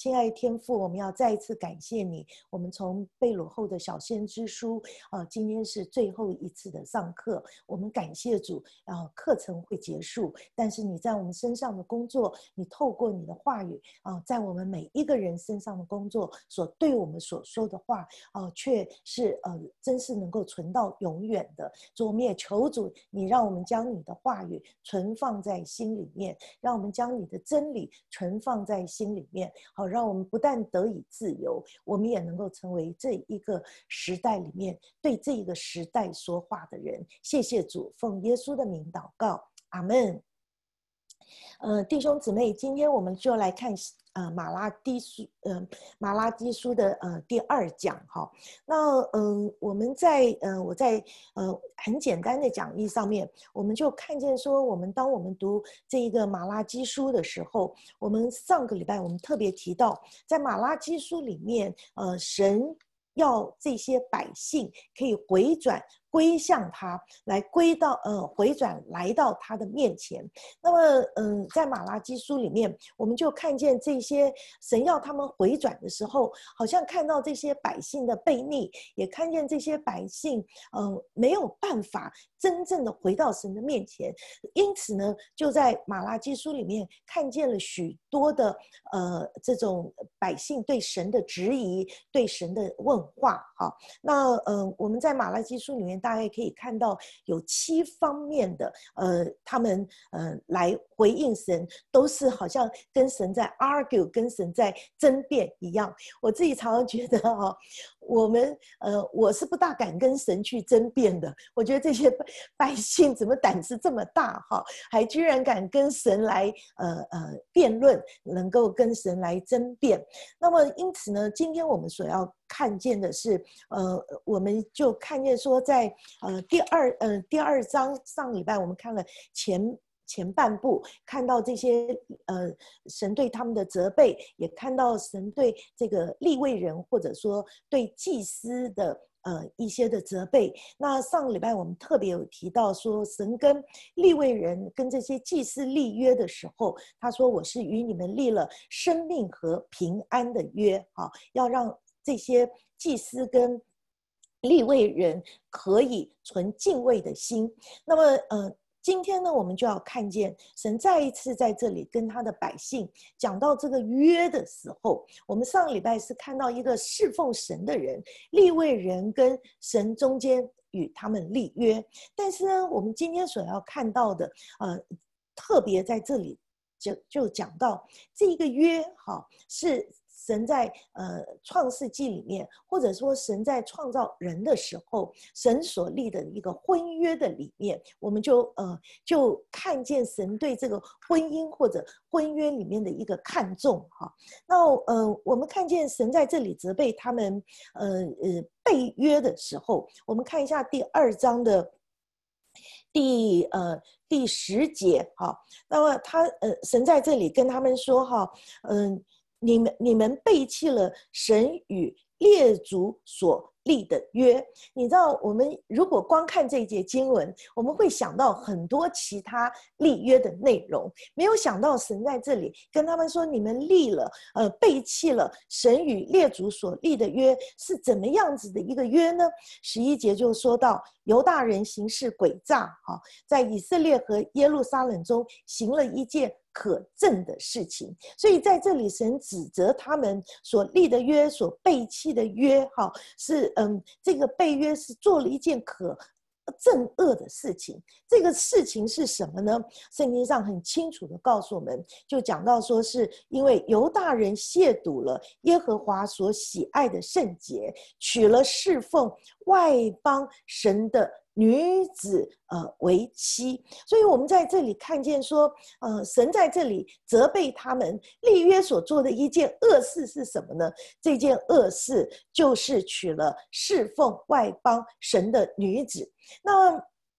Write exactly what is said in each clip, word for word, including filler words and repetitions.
亲爱的天父，我们要再一次感谢你。我们从被掳后的小先知书，呃，今天是最后一次的上课，我们感谢主，呃，课程会结束，但是你在我们身上的工作，你透过你的话语，呃，在我们每一个人身上的工作，所对我们所说的话，呃，却是呃，真是能够存到永远的。主，我们也求主，你让我们将你的话语存放在心里面，让我们将你的真理存放在心里面，好，让我们不但得以自由，我们也能够成为这一个时代里面对这一个时代说话的人。谢谢主，奉耶稣的名祷告，阿们。呃，弟兄姊妹，今天我们就来看呃马拉基书，呃马拉基书的呃第二讲哈。那嗯、呃，我们在呃我在呃很简单的讲义上面，我们就看见说，我们当我们读这一个马拉基书的时候，我们上个礼拜我们特别提到，在马拉基书里面，呃，神要这些百姓可以回转归向他，来归到呃回转来到他的面前。那么嗯，在马拉基书里面，我们就看见这些神要他们回转的时候，好像看到这些百姓的悖逆，也看见这些百姓呃没有办法真正的回到神的面前。因此呢，就在马拉基书里面看见了许多的呃这种百姓对神的质疑，对神的问话。好，那呃我们在马拉基书里面大概可以看到有七方面的呃他们呃来回应神，都是好像跟神在 argue， 跟神在争辩一样。我自己常常觉得哈、哦，我们呃我是不大敢跟神去争辩的。我觉得这些百姓怎么胆子这么大哈，还居然敢跟神来呃呃辩论，能够跟神来争辩。那么因此呢，今天我们所要看见的是，呃，我们就看见说在，呃第二呃第二章，上礼拜我们看了前前半部，看到这些呃神对他们的责备，也看到神对这个利未人或者说对祭司的呃一些的责备。那上个礼拜我们特别有提到说，神跟利未人跟这些祭司立约的时候，他说我是与你们立了生命和平安的约，啊，要让这些祭司跟利未人可以存敬畏的心。那么呃今天呢，我们就要看见神再一次在这里跟他的百姓讲到这个约的时候，我们上个礼拜是看到一个侍奉神的人，利未人跟神中间与他们立约。但是呢，我们今天所要看到的，呃，特别在这里就就讲到这个约，哈，是神在呃创世纪里面，或者说神在创造人的时候，神所立的一个婚约的里面，我们就呃就看见神对这个婚姻或者婚约里面的一个看重哈。那呃我们看见神在这里责备他们呃呃背约的时候，我们看一下第二章的第呃第十节哈。那么他呃神在这里跟他们说哈，嗯、呃。你们你们背弃了神与列祖所立的约。你知道，我们如果光看这一节经文，我们会想到很多其他立约的内容，没有想到神在这里跟他们说，你们立了呃背弃了神与列祖所立的约，是怎么样子的一个约呢？十一节就说到，犹大人行事诡诈，在以色列和耶路撒冷中行了一件可憎的事情。所以在这里神指责他们所立的约，所背弃的约，哈，是嗯，这个背约是做了一件可憎恶的事情。这个事情是什么呢？圣经上很清楚的告诉我们，就讲到说，是因为犹大人亵渎了耶和华所喜爱的圣洁，娶了侍奉外邦神的女子呃为妻。所以我们在这里看见说，呃，神在这里责备他们立约所做的一件恶事是什么呢？这件恶事就是娶了侍奉外邦神的女子。那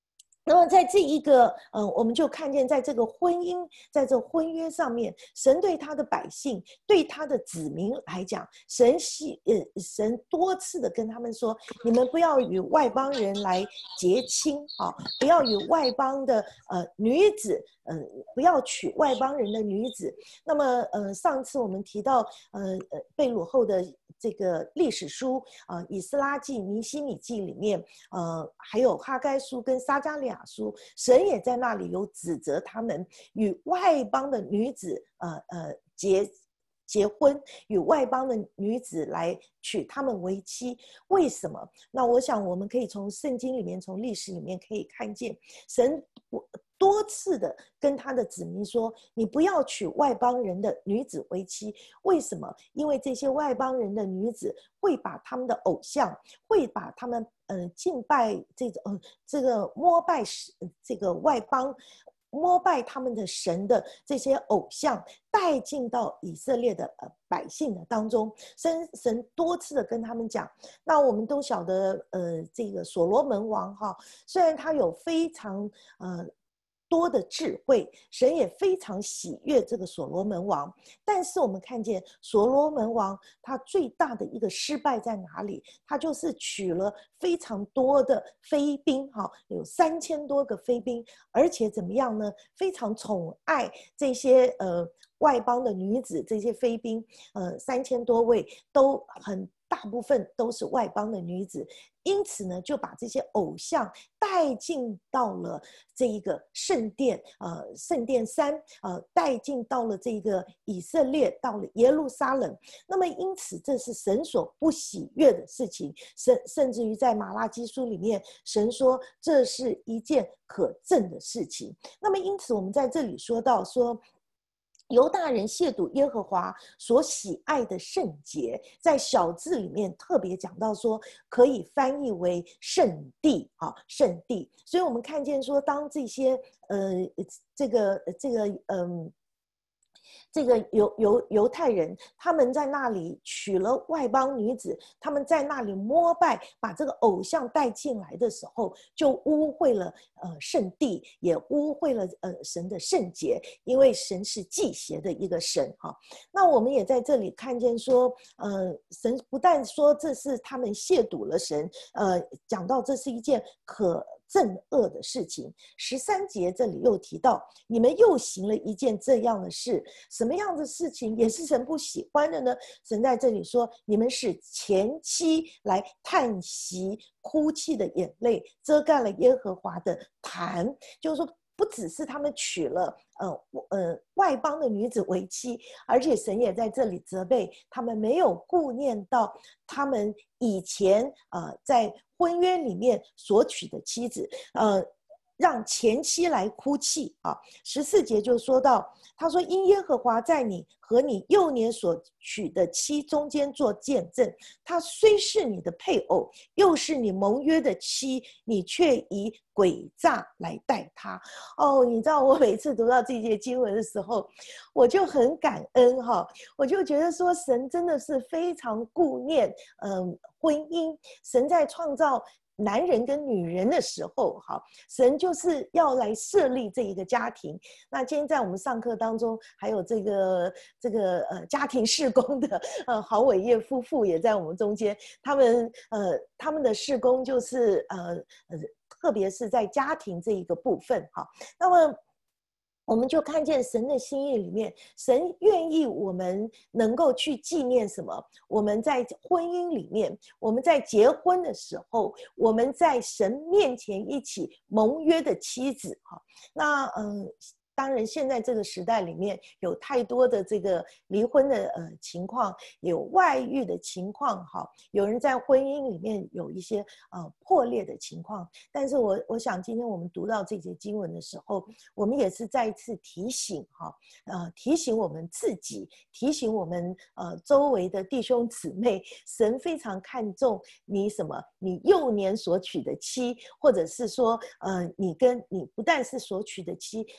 那么在这一个，呃，我们就看见，在这个婚姻，在这婚约上面，神对他的百姓，对他的子民来讲，神希呃，神多次的跟他们说，你们不要与外邦人来结亲啊，不要与外邦的呃女子，呃，不要娶外邦人的女子。那么，呃，上次我们提到，呃呃，被掳后的这个历史书啊，呃，以斯拉记、尼希米记里面，呃，还有哈该书跟撒迦利亚书，神也在那里有指责他们与外邦的女子，呃呃结结婚，与外邦的女子来娶她们为妻。为什么？那我想我们可以从圣经里面，从历史里面可以看见，神多次的跟他的子民说，你不要娶外邦人的女子为妻。为什么？因为这些外邦人的女子会把他们的偶像，会把他们呃敬拜这个呃这个膜拜这个外邦膜拜他们的神的这些偶像带进到以色列的呃百姓的当中。神神多次的跟他们讲。那我们都晓得，呃，这个所罗门王哈，虽然他有非常呃多的智慧，神也非常喜悦这个所罗门王。但是我们看见所罗门王他最大的一个失败在哪里？他就是娶了非常多的妃嫔，哈，有三千多个妃嫔，而且怎么样呢？非常宠爱这些呃外邦的女子，这些妃嫔，呃，三千多位都很大部分都是外邦的女子。因此呢，就把这些偶像带进到了这一个圣殿，呃，圣殿山，呃，带进到了这个以色列，到了耶路撒冷。那么，因此这是神所不喜悦的事情。甚甚至于在马拉基书里面，神说这是一件可憎的事情。那么，因此我们在这里说到说，犹大人亵渎耶和华所喜爱的圣洁，在小字里面特别讲到说，可以翻译为圣地啊，圣地。所以我们看见说，当这些呃这个这个嗯。这个犹犹犹太人，他们在那里娶了外邦女子，他们在那里膜拜，把这个偶像带进来的时候，就污秽了呃圣地，也污秽了呃神的圣洁，因为神是忌邪的一个神哈、啊。那我们也在这里看见说，呃，神不但说这是他们亵渎了神，呃，讲到这是一件可憎恶的事情。十三节这里又提到，你们又行了一件这样的事，什么样的事情也是神不喜欢的呢？神在这里说，你们使前妻来叹息哭泣的眼泪，遮盖了耶和华的坛。就是说，不只是他们娶了呃呃外邦的女子为妻，而且神也在这里责备他们没有顾念到他们以前呃在婚约里面所娶的妻子，呃，让前妻来哭泣啊。十四节就说到，他说：“因耶和华在你和你幼年所娶的妻中间做见证，他虽是你的配偶，又是你盟约的妻，你却以诡诈来待他。”哦，你知道我每次读到这节经文的时候，我就很感恩哈，我就觉得说神真的是非常顾念嗯婚姻，神在创造男人跟女人的时候，好，神就是要来设立这一个家庭。那今天在我们上课当中，还有这个这个呃家庭事工的呃郝伟业夫妇也在我们中间，他们呃他们的事工就是呃呃，特别是在家庭这一个部分哈。那么我们就看见神的心意里面，神愿意我们能够去纪念什么？我们在婚姻里面，我们在结婚的时候，我们在神面前一起盟约的妻子哈。那嗯。当然，现在这个时代里面有太多的这个离婚的呃情况，有外遇的情况，哈，有人在婚姻里面有一些呃破裂的情况。但是我我想今天我们读到这节经文的时候，我们也是再一次提醒哈，呃提醒我们自己，提醒我们呃周围的弟兄姊妹，神非常看重你什么，你幼年所娶的妻，或者是说呃你跟你不但是所娶的妻，神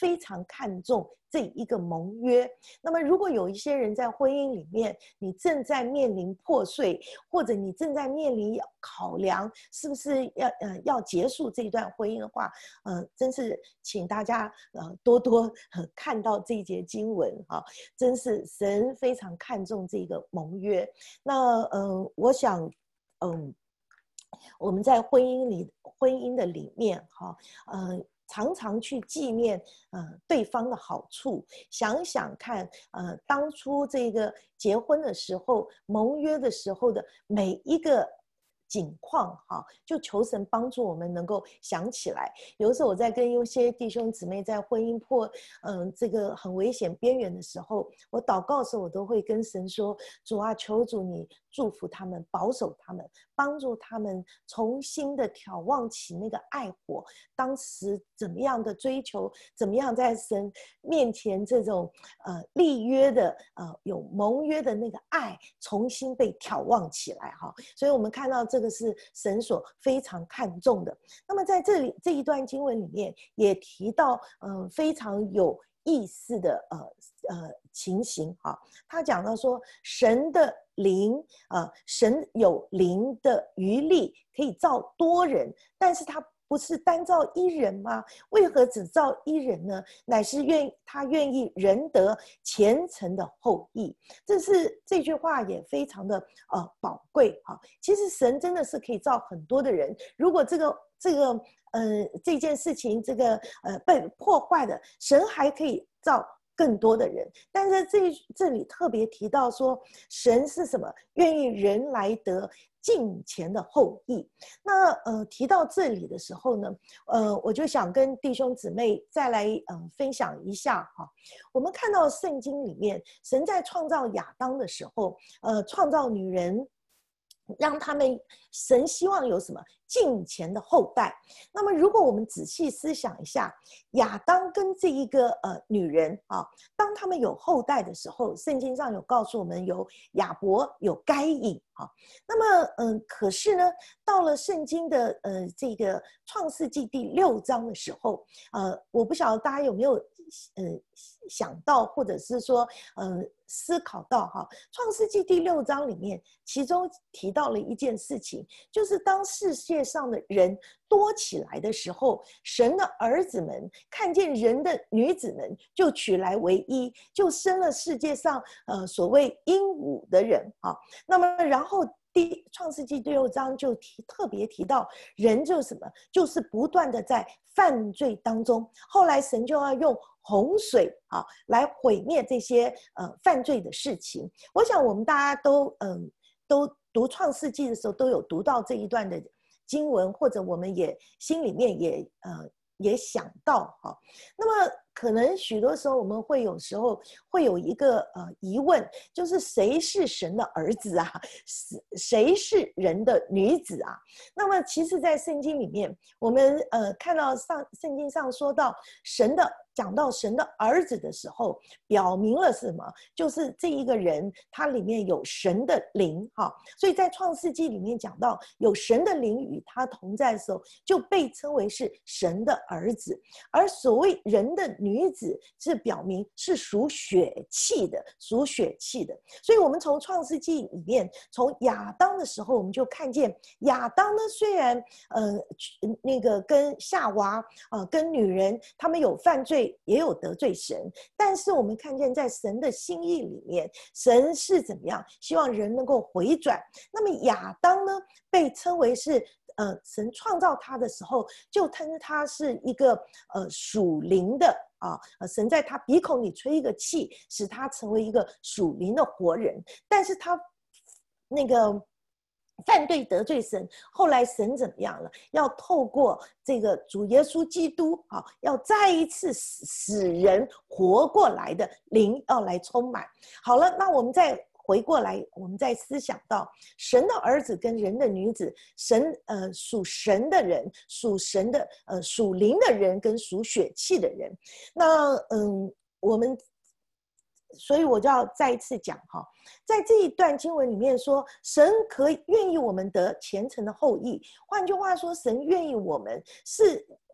非常看重这一个盟约。那么如果有一些人在婚姻里面，你正在面临破碎，或者你正在面临考量是不是要呃要结束这段婚姻的话，呃，真是请大家呃多多、呃、看到这一节经文哈，真是神非常看重这个盟约。那呃，我想，嗯，我们在婚姻里婚姻的里面哈，呃。常常去纪念呃对方的好处，想想看，呃，当初这个结婚的时候、盟约的时候的每一个景况哈，就求神帮助我们能够想起来。有的时候我在跟有些弟兄姊妹在婚姻破嗯、呃、这个很危险边缘的时候，我祷告的时候，我都会跟神说：主啊，求主你祝福他们，保守他们，帮助他们重新的眺望起那个爱火，当时怎么样的追求，怎么样在神面前这种呃立约的呃有盟约的那个爱重新被眺望起来哈。所以我们看到这个是神所非常看重的。那么在这里这一段经文里面也提到呃非常有意思的呃呃情形哈，他讲到说神的灵呃神有灵的余力可以造多人，但是他不是单造一人吗？为何只造一人呢？乃是愿他愿意人得虔诚的后裔。这是这句话也非常的呃宝贵哈。其实神真的是可以造很多的人，如果这个这个呃这件事情这个呃被破坏的，神还可以造更多的人。但是这这里特别提到说，神是什么？愿意人来得敬虔的后裔。那呃提到这里的时候呢，呃我就想跟弟兄姊妹再来呃分享一下哈。我们看到圣经里面，神在创造亚当的时候，呃创造女人，让他们神希望有什么敬虔的后代。那么如果我们仔细思想一下，亚当跟这一个呃女人啊，当他们有后代的时候，圣经上有告诉我们有亚伯有该隐啊。那么嗯、呃，可是呢，到了圣经的呃这个创世纪第六章的时候，呃，我不晓得大家有没有呃想到，或者是说呃思考到哈，创世纪第六章里面，其中提到了一件事情，就是当世界上的人多起来的时候，神的儿子们看见人的女子们，就取来为一，就生了世界上呃所谓鹦鹉的人啊。那么然后第创世纪第六章就提特别提到，人就是什么，就是不断的在犯罪当中。后来神就要用洪水啊来毁灭这些呃犯罪的事情。我想我们大家都嗯、呃、都读创世纪的时候都有读到这一段的经文，或者我们也心里面也呃也想到哈。那么可能许多时候我们会有时候会有一个呃疑问，就是谁是神的儿子啊？谁是人的女子啊？那么其实在圣经里面，我们呃看到上圣经上说到神的讲到神的儿子的时候，表明了什么？就是这一个人他里面有神的灵哈。所以在创世纪里面讲到有神的灵与他同在的时候，就被称为是神的儿子。而所谓人的女子，是表明是属血气的，属血气的。所以我们从创世纪里面，从亚当的时候，我们就看见亚当呢，虽然呃那个跟夏娃呃跟女人他们有犯罪，也有得罪神，但是我们看见在神的心意里面，神是怎么样希望人能够回转。那么亚当呢，被称为是呃，神创造他的时候，就称他是一个呃属灵的啊，呃，神在他鼻孔里吹一个气，使他成为一个属灵的活人。但是他那个犯罪得罪神，后来神怎么样了？要透过这个主耶稣基督啊，要再一次使人活过来的灵要来充满。好了，那我们再回过来，我们再思想到神的儿子跟人的女子，神呃属神的人，属神的呃属灵的人跟属血气的人。那嗯，我们所以我就要再一次讲哈，在这一段经文里面说，神可以愿意我们得虔诚的后裔。换句话说，神愿意我们是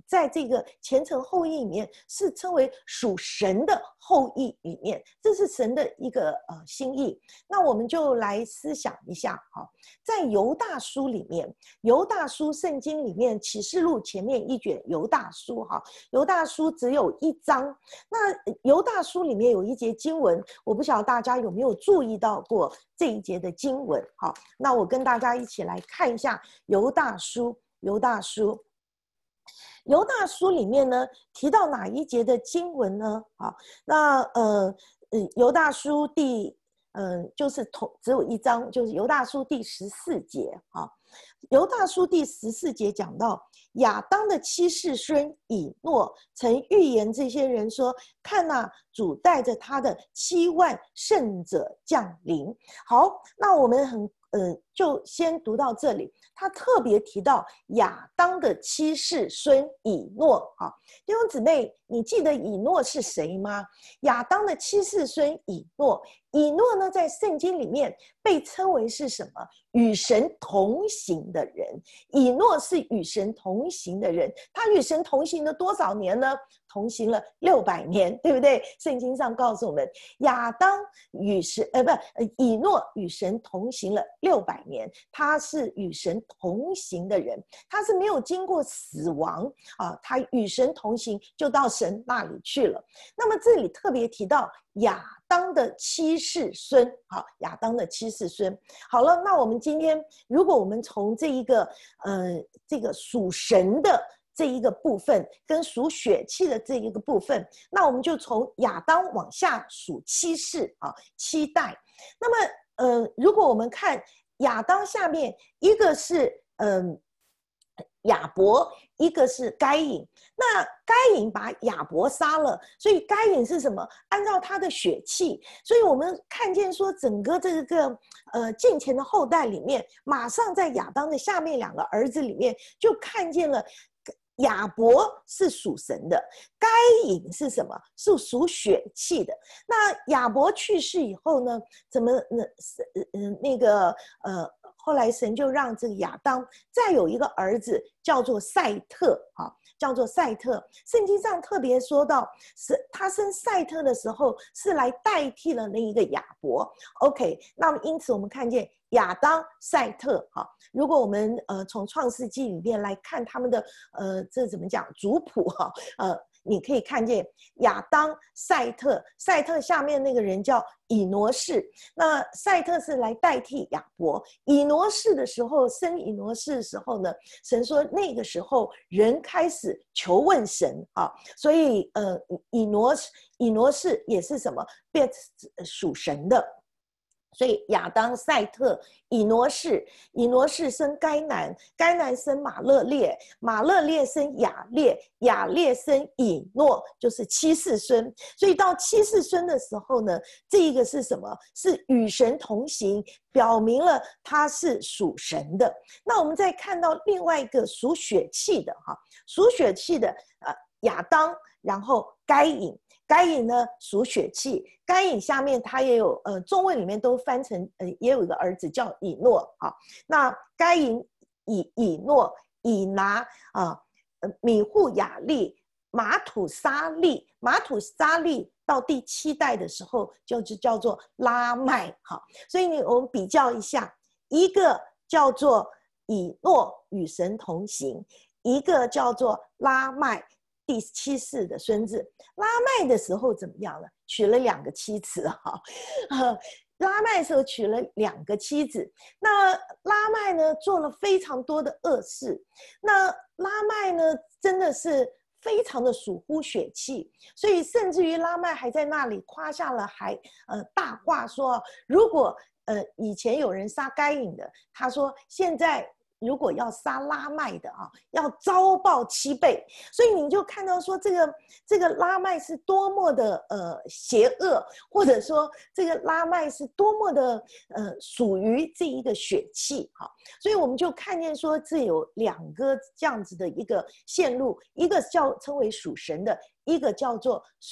在这个前尘后裔里面是称为属神的后裔里面，这是神的一个呃心意。那我们就来思想一下哈，在犹大书里面，犹大书圣经里面启示录前面一卷犹大书哈，犹大书只有一章。那犹大书里面有一节经文，我不晓得大家有没有注意到过这一节的经文。好，那我跟大家一起来看一下犹大书。犹大书，犹大书里面呢提到哪一节的经文呢？好，那呃呃犹大书第嗯、呃、就是同只有一章，就是犹大书第十四节啊。犹大书第十四节讲到亚当的七世孙以诺曾预言这些人说：“看哪、啊，主带着他的七万圣者降临。”好，那我们很呃就先读到这里。他特别提到亚当的七世孙以诺。好，弟兄姊妹，你记得以诺是谁吗？亚当的七世孙以诺，以诺呢，在圣经里面被称为是什么？与神同行的人。以诺是与神同行的人，他与神同行了多少年呢？同行了六百年，对不对？圣经上告诉我们，亚当与神呃不呃以诺与神同行了六百年，他是与神同行的人，他是没有经过死亡啊，他与神同行就到神那里去了。那么这里特别提到亚当的七世孙，好，亚当的七世孙。好了，那我们今天如果我们从这一个呃这个属神的这一个部分跟属血气的这一个部分，那我们就从亚当往下数七世啊，七代。那么呃如果我们看亚当下面，一个是嗯、呃、亚伯，一个是该隐。那该隐把亚伯杀了，所以该隐是什么？按照他的血气，所以我们看见说整个这个呃近前的后代里面，马上在亚当的下面两个儿子里面就看见了亚伯是属神的，该隐是什么？是属血气的。那亚伯去世以后呢，怎么那呃那个呃后来神就让这个亚当再有一个儿子叫做赛特啊，叫做赛特。圣经上特别说到，是他生赛特的时候是来代替了那一个亚伯。OK， 那么因此我们看见亚当、赛特，哈，如果我们呃从创世纪里面来看他们的呃这怎么讲族谱哈，呃你可以看见亚当、赛特，赛特下面那个人叫以挪士，那赛特是来代替亚伯。以挪士的时候，生以挪士的时候呢，神说那个时候人开始求问神啊，所以呃以挪以挪士也是什么变属神的。所以亚当、赛特、以挪士，以挪士生该南，该南生马勒列，马勒列生雅列，雅列生以诺，就是七世孙。所以到七世孙的时候呢，这一个是什么？是与神同行，表明了他是属神的。那我们再看到另外一个属血气的哈，属血气的呃亚当，然后该隐。该隐呢属血气，该隐下面他也有呃中文里面都翻成呃也有一个儿子叫以诺啊。那该隐以以诺以拿啊、呃、米户雅利马土沙利，马土沙利到第七代的时候就就叫做拉麦哈。所以你我们比较一下，一个叫做以诺与神同行，一个叫做拉麦。第七世的孙子拉麦的时候怎么样了？娶了两个妻子哈、呃，拉麦的时候娶了两个妻子。那拉麦呢做了非常多的恶事。那拉麦呢真的是非常的属乎血气，所以甚至于拉麦还在那里夸下了还呃大话说，如果呃以前有人杀该隐的，他说现在。如果要杀拉麦的啊，要遭报七倍，所以你就看到说这个这个拉麦是多么的呃邪恶，或者说这个拉麦是多么的呃属于这一个血气哈，所以我们就看见说这有两个这样子的一个线路，一个叫称为属神的，一个叫做属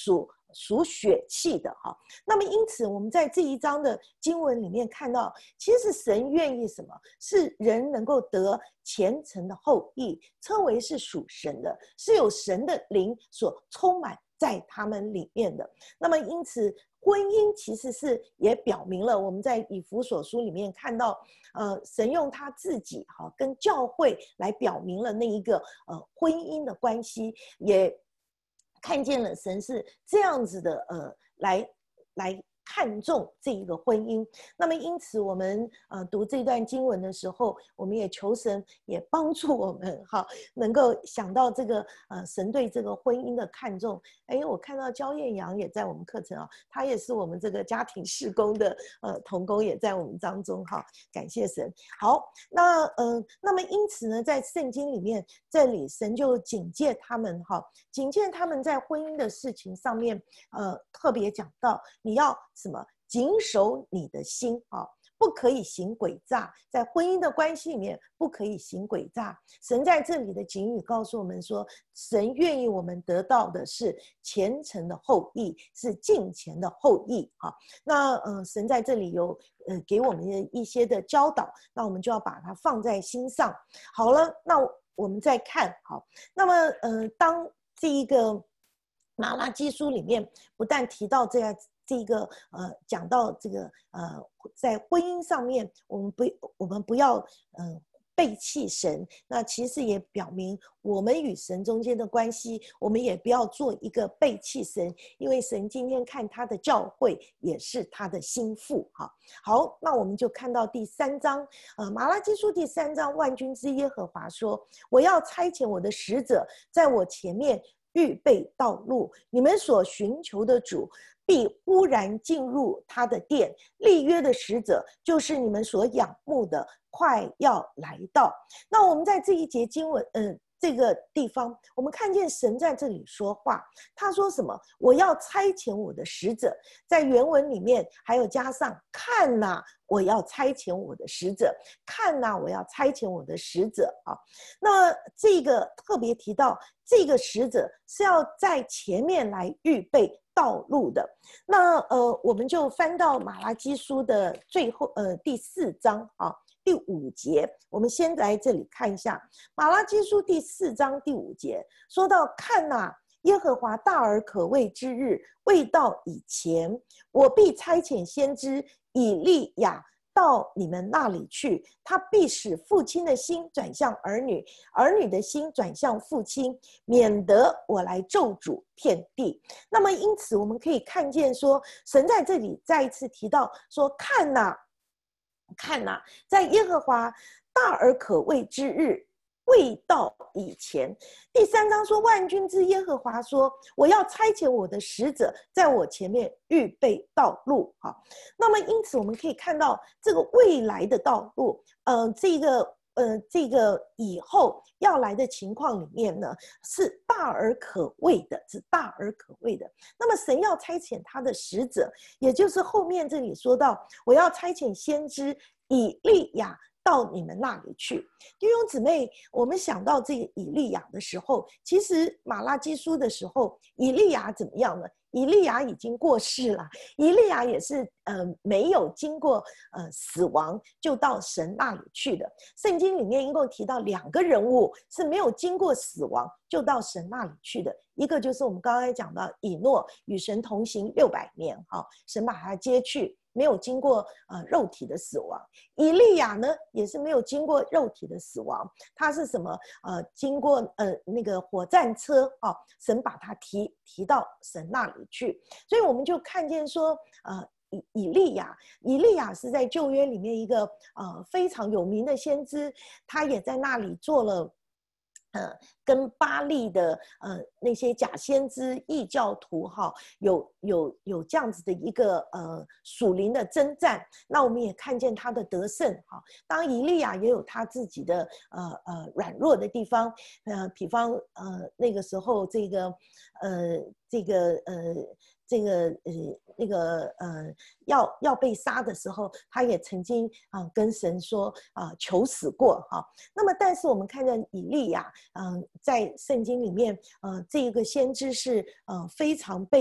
属血气的哈。那么因此我们在这一章的经文里面看到，其实神愿意什么？是人能够得虔诚的后裔，称为是属神的，是有神的灵所充满在他们里面的。那么因此婚姻其实是也表明了，我们在以弗所书里面看到，呃，神用他自己哈跟教会来表明了那一个呃婚姻的关系，也看见了神是这样子的呃来来看重这一个婚姻。那么因此我们呃读这段经文的时候，我们也求神也帮助我们哈，能够想到这个呃神对这个婚姻的看重。哎，我看到焦艳阳也在我们课程啊，他也是我们这个家庭事工的呃同工，也在我们当中哈，感谢神。好，那呃那么因此呢，在圣经里面，这里神就警戒他们哈，警戒他们在婚姻的事情上面，呃特别讲到你要什么谨守你的心啊，不可以行诡诈，在婚姻的关系里面不可以行诡诈。神在这里的警语告诉我们说，神愿意我们得到的是虔诚的后裔，是敬虔的后裔啊。那呃，神在这里有呃给我们一些的教导，那我们就要把它放在心上。好了，那我们再看好，那么呃，当这一个马拉基书里面不但提到这样这个呃讲到这个呃在婚姻上面，我们不我们不要呃背弃神，那其实也表明我们与神中间的关系，我们也不要做一个背弃神，因为神今天看他的教会也是他的心腹哈。好，那我们就看到第三章，呃，马拉基书第三章，万军之耶和华说：“我要差遣我的使者在我前面预备道路，你们所寻求的主必忽然进入他的殿，立约的使者就是你们所仰慕的，快要来到。”那我们在这一节经文，嗯、呃。这个地方，我们看见神在这里说话，他说什么？我要差遣我的使者，在原文里面还有加上看哪，我要差遣我的使者，看哪，我要差遣我的使者啊。那这个特别提到，这个使者是要在前面来预备道路的。那呃，我们就翻到马拉基书的最后呃第四章啊。第五节，我们先来这里看一下马拉基书第四章第五节，说到看哪，耶和华大而可畏之日未到以前，我必差遣先知以利亚到你们那里去，他必使父亲的心转向儿女，儿女的心转向父亲，免得我来咒诅遍地。那么因此我们可以看见说，神在这里再一次提到说，看哪看哪，在耶和华大而可畏之日未到以前。第三章说，万军之耶和华说，我要差遣我的使者在我前面预备道路。好，那么因此我们可以看到这个未来的道路，呃，这个呃，这个以后要来的情况里面呢，是大而可畏的，是大而可畏的。那么神要差遣他的使者，也就是后面这里说到，我要差遣先知以利亚到你们那里去。弟兄姊妹，我们想到这个以利亚的时候，其实马拉基书的时候，以利亚怎么样呢？以利亚已经过世了，以利亚也是呃没有经过呃死亡就到神那里去的。圣经里面一共提到两个人物是没有经过死亡就到神那里去的，一个就是我们刚才讲到以诺与神同行六百年，哈，神把他接去，没有经过呃肉体的死亡。以利亚呢，也是没有经过肉体的死亡，他是什么？呃，经过呃那个火战车啊，神把他提提到神那里去。所以我们就看见说，呃。以以利亚，以利亚是在旧约里面一个呃非常有名的先知，他也在那里做了。呃，跟巴利的呃那些假先知、异教徒哈，有有有这样子的一个呃属灵的征战，那我们也看见他的得胜哈。当然，以利亚也有他自己的呃呃软弱的地方，呃，比方呃那个时候这个呃这个呃。这个呃那个呃要要被杀的时候，他也曾经啊、呃、跟神说啊、呃、求死过哈、啊。那么，但是我们看见以利亚，嗯、呃，在圣经里面，呃，这个先知是呃非常被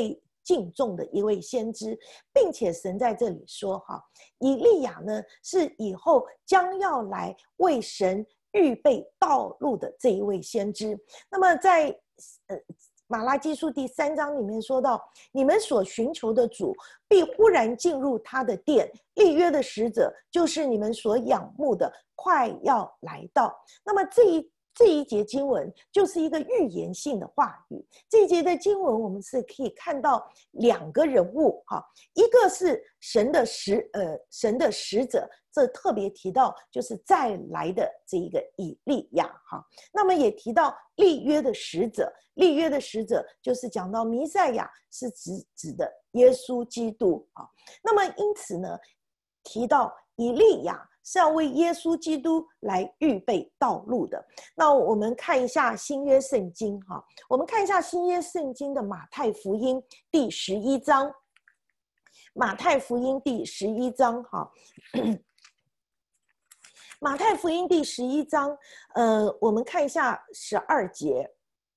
敬重的一位先知，并且神在这里说哈，以利亚呢是以后将要来为神预备道路的这一位先知。那么在呃马拉基书第三章里面说到，你们所寻求的主必忽然进入他的殿，立约的使者就是你们所仰慕的，快要来到。那么这一这一节经文就是一个预言性的话语。这一节的经文我们是可以看到两个人物哈，一个是神的使呃神的使者，这特别提到就是再来的这一个以利亚哈。那么也提到立约的使者，立约的使者就是讲到弥赛亚是指指的耶稣基督啊。那么因此呢，提到以利亚是要为耶稣基督来预备道路的。那我们看一下新约圣经哈，我们看一下新约圣经的马太福音第十一章，马太福音第十一章哈。马太福音第十一章，呃，我们看一下十二节。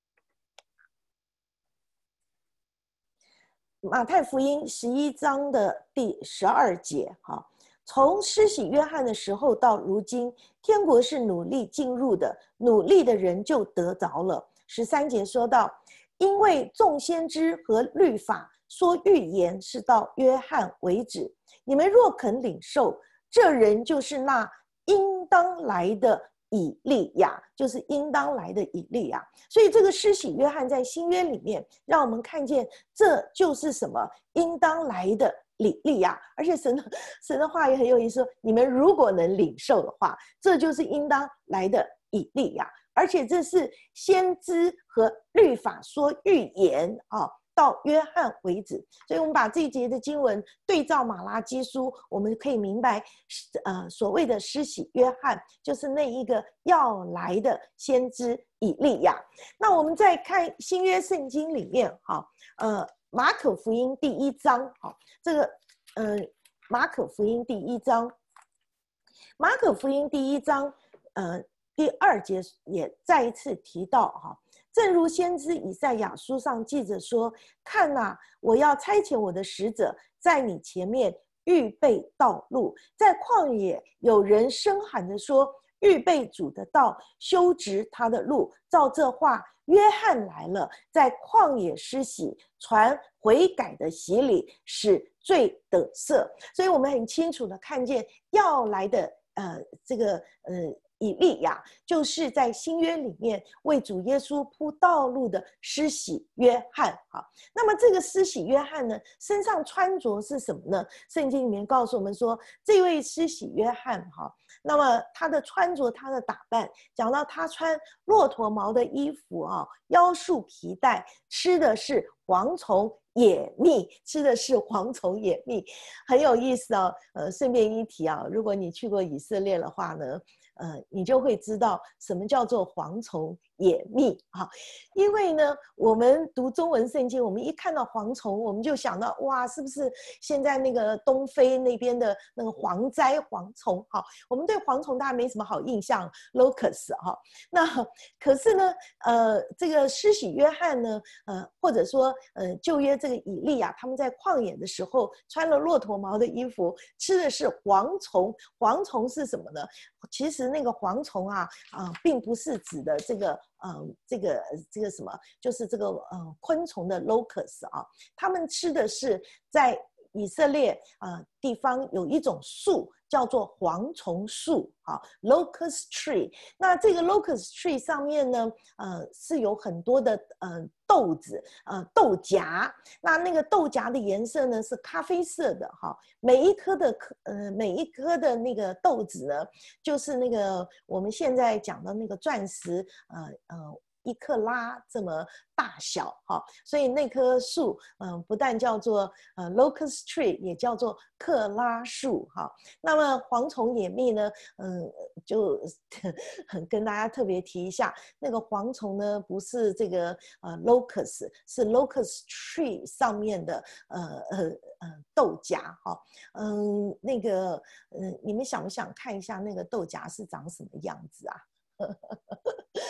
马太福音十一章的第十二节，哈，从施洗约翰的时候到如今，天国是努力进入的，努力的人就得着了。十三节说到，因为众先知和律法说预言是到约翰为止，你们若肯领受，这人就是那应当来的以利亚，就是应当来的以利亚。所以这个施洗约翰在新约里面让我们看见，这就是什么？应当来的以利亚。而且神的神的话也很有意思，你们如果能领受的话，这就是应当来的以利亚。而且这是先知和律法说预言啊，到约翰为止。所以我们把这一节的经文对照马拉基书，我们可以明白，呃，所谓的施洗约翰就是那一个要来的先知以利亚。那我们再看新约圣经里面，哈，呃，马可福音第一章，哈，这个，呃，马可福音第一章，马可福音第一章，呃，第二节也再一次提到，哈。正如先知以赛亚书上记着说，看哪，我要差遣我的使者在你前面预备道路。在旷野有人声喊着说，预备主的道，修直他的路。照这话，约翰来了，在旷野施洗，传悔改的洗礼，使罪得赦。所以我们很清楚的看见要来的呃这个呃以利亚，就是在新约里面为主耶稣铺道路的施洗约翰。好，那么这个施洗约翰呢，身上穿着是什么呢？圣经里面告诉我们说，这位施洗约翰哈，那么他的穿着，他的打扮，讲到他穿骆驼毛的衣服啊，腰束皮带，吃的是蝗虫野蜜，吃的是蝗虫野蜜，很有意思哦。呃，顺便一提啊，如果你去过以色列的话呢，呃，你就会知道什么叫做蝗虫野蜜哈。因为呢，我们读中文圣经，我们一看到蝗虫，我们就想到哇，是不是现在那个东非那边的那个蝗灾蝗虫哈？我们对蝗虫大家没什么好印象 ，locust 哈。那可是呢，呃，这个施洗约翰呢，呃，或者说呃旧约这个以利亚，他们在旷野的时候穿了骆驼毛的衣服，吃的是蝗虫。蝗虫是什么呢？其实那个蝗虫啊，啊、呃，并不是指的这个，呃，这个这个什么，就是这个呃昆虫的 locust 啊，他们吃的是在以色列啊、呃、地方有一种树叫做蝗虫树啊 ，locust tree。那这个 locust tree 上面呢，呃，是有很多的呃豆子，呃豆荚。那那个豆荚的颜色呢是咖啡色的哈。每一颗的呃每一颗的那个豆子呢，就是那个我们现在讲的那个钻石，呃呃。一克拉这么大小哈，所以那棵树，嗯、呃，不但叫做呃 locust tree， 也叫做克拉树哈。那么蝗虫野蜜呢，嗯，就跟大家特别提一下，那个蝗虫呢不是这个呃 locust， 是 locust tree 上面的呃呃呃豆荚哈。嗯，那个嗯，你们想不想看一下那个豆荚是长什么样子啊？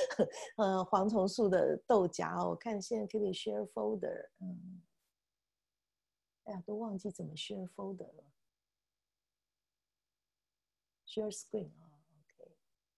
呃，蝗虫树的豆荚，我看现在可以 share folder， 嗯， 哎呀，都忘记怎么 share folder 了。share screen 啊 ，OK。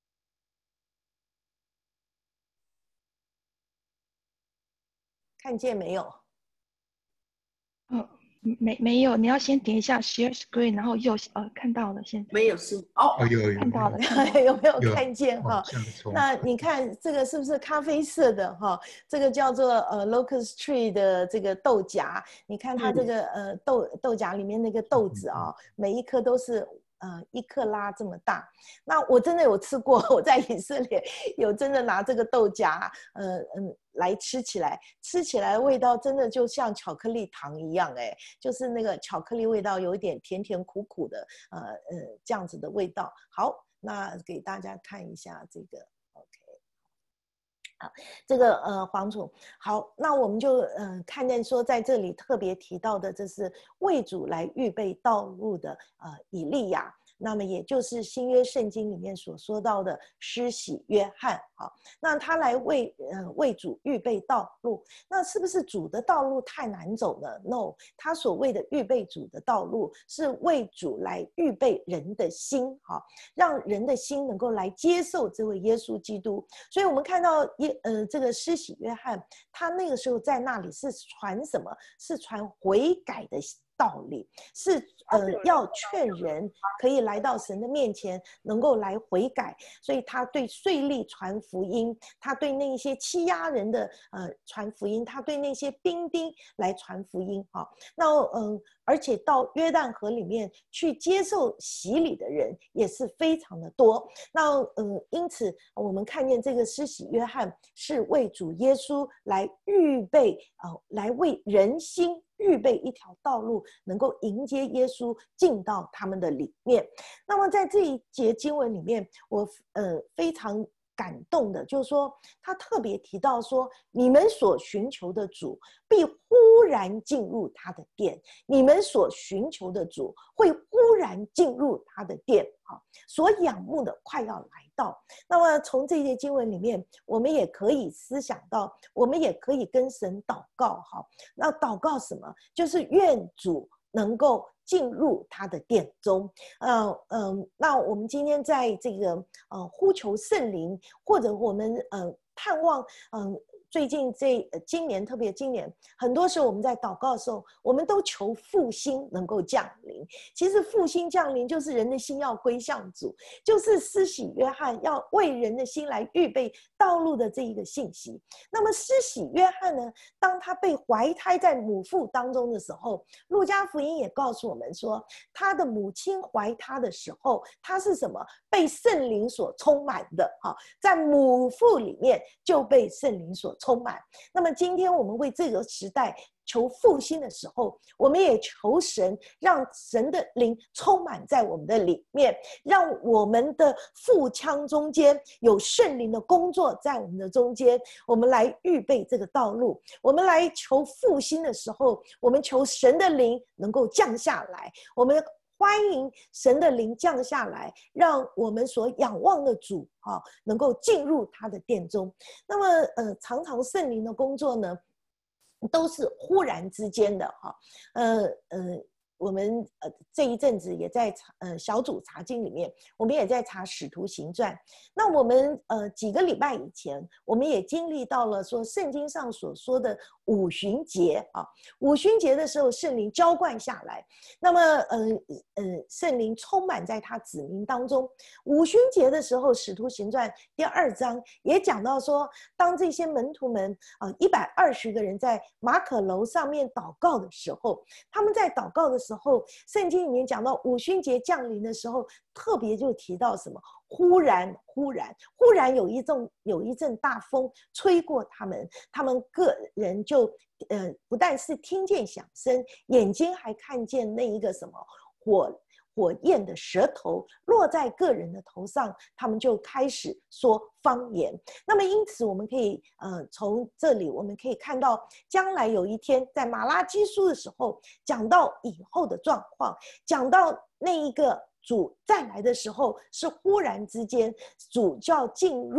看见没有？ 哦，没没有，你要先点一下 Share Screen，然后右呃看到了，现在没有是哦， 哦，有有看到了，看到有没有有看见哈？ 哦，这样子从那你看这个是不是咖啡色的哈？这个叫做呃 locust tree 的这个豆荚，你看它这个呃豆豆荚里面那个豆子啊，每一颗都是呃一克拉这么大。那我真的有吃过，我在以色列有真的拿这个豆荚呃嗯来吃起来，吃起来的味道真的就像巧克力糖一样，哎，就是那个巧克力味道，有一点甜甜苦苦的，呃呃这样子的味道。好。那给大家看一下这个 ，OK， 好，这个呃蝗虫，好，那我们就呃看见说在这里特别提到的，这是为主来预备道路的呃以利亚，那么也就是新约圣经里面所说到的施洗约翰，好，那他来为呃为主预备道路，那是不是主的道路太难走呢 ？No， 他所谓的预备主的道路是为主来预备人的心，好，让人的心能够来接受这位耶稣基督。所以我们看到耶呃这个施洗约翰，他那个时候在那里是传什么？是传悔改的道理，是呃要劝人可以来到神的面前，能够来悔改。所以他对税吏传福音，他对那些欺压人的呃传福音，他对那些兵丁来传福音啊。那嗯、呃，而且到约旦河里面去接受洗礼的人也是非常的多。那嗯、呃，因此我们看见这个施洗约翰是为主耶稣来预备呃，来为人心预备一条道路，能够迎接耶稣进到他们的里面。那么在这一节经文里面，我呃非常感动的，就是说他特别提到说，你们所寻求的主必忽然进入他的殿，你们所寻求的主会忽然进入他的殿，好，所仰慕的快要来到。那么从这些经文里面，我们也可以思想到，我们也可以跟神祷告，好，那祷告什么？就是愿主能够进入他的殿中，呃嗯、呃，那我们今天在这个呃呼求圣灵，或者我们呃盼望，嗯、呃。最近这今年特别今年，很多时候我们在祷告的时候，我们都求复兴能够降临。其实复兴降临就是人的心要归向主，就是施洗约翰要为人的心来预备道路的这一个信息。那么施洗约翰呢，当他被怀胎在母腹当中的时候，路加福音也告诉我们说，他的母亲怀他的时候，他是什么？被圣灵所充满的，在母腹里面就被圣灵所充满。那么今天我们为这个时代求复兴的时候，我们也求神让神的灵充满在我们的里面，让我们的腹腔中间有圣灵的工作在我们的中间，我们来预备这个道路。我们来求复兴的时候，我们求神的灵能够降下来，我们欢迎神的灵降下来，让我们所仰望的主、啊、能够进入他的殿中。那么呃，常常圣灵的工作呢，都是忽然之间的哈，呃呃，我们呃这一阵子也在呃小组查经里面，我们也在查使徒行传。那我们呃几个礼拜以前，我们也经历到了说圣经上所说的五旬节啊，五旬节的时候圣灵浇灌下来，那么呃呃圣灵充满在他子民当中。五旬节的时候，使徒行传第二章也讲到说，当这些门徒们啊一百二十个人在马可楼上面祷告的时候，他们在祷告的时候，圣经里面讲到五旬节降临的时候，特别就提到什么？忽然，忽然，忽然有一阵有一阵大风吹过他们，他们个人就呃不但是听见响声，眼睛还看见那一个什么火。火焰的舌头落在个人的头上，他们就开始说方言。那么因此我们可以呃从这里我们可以看到，将来有一天在马拉基书的时候讲到以后的状况，讲到那一个主再来的时候，是忽然之间主就要进入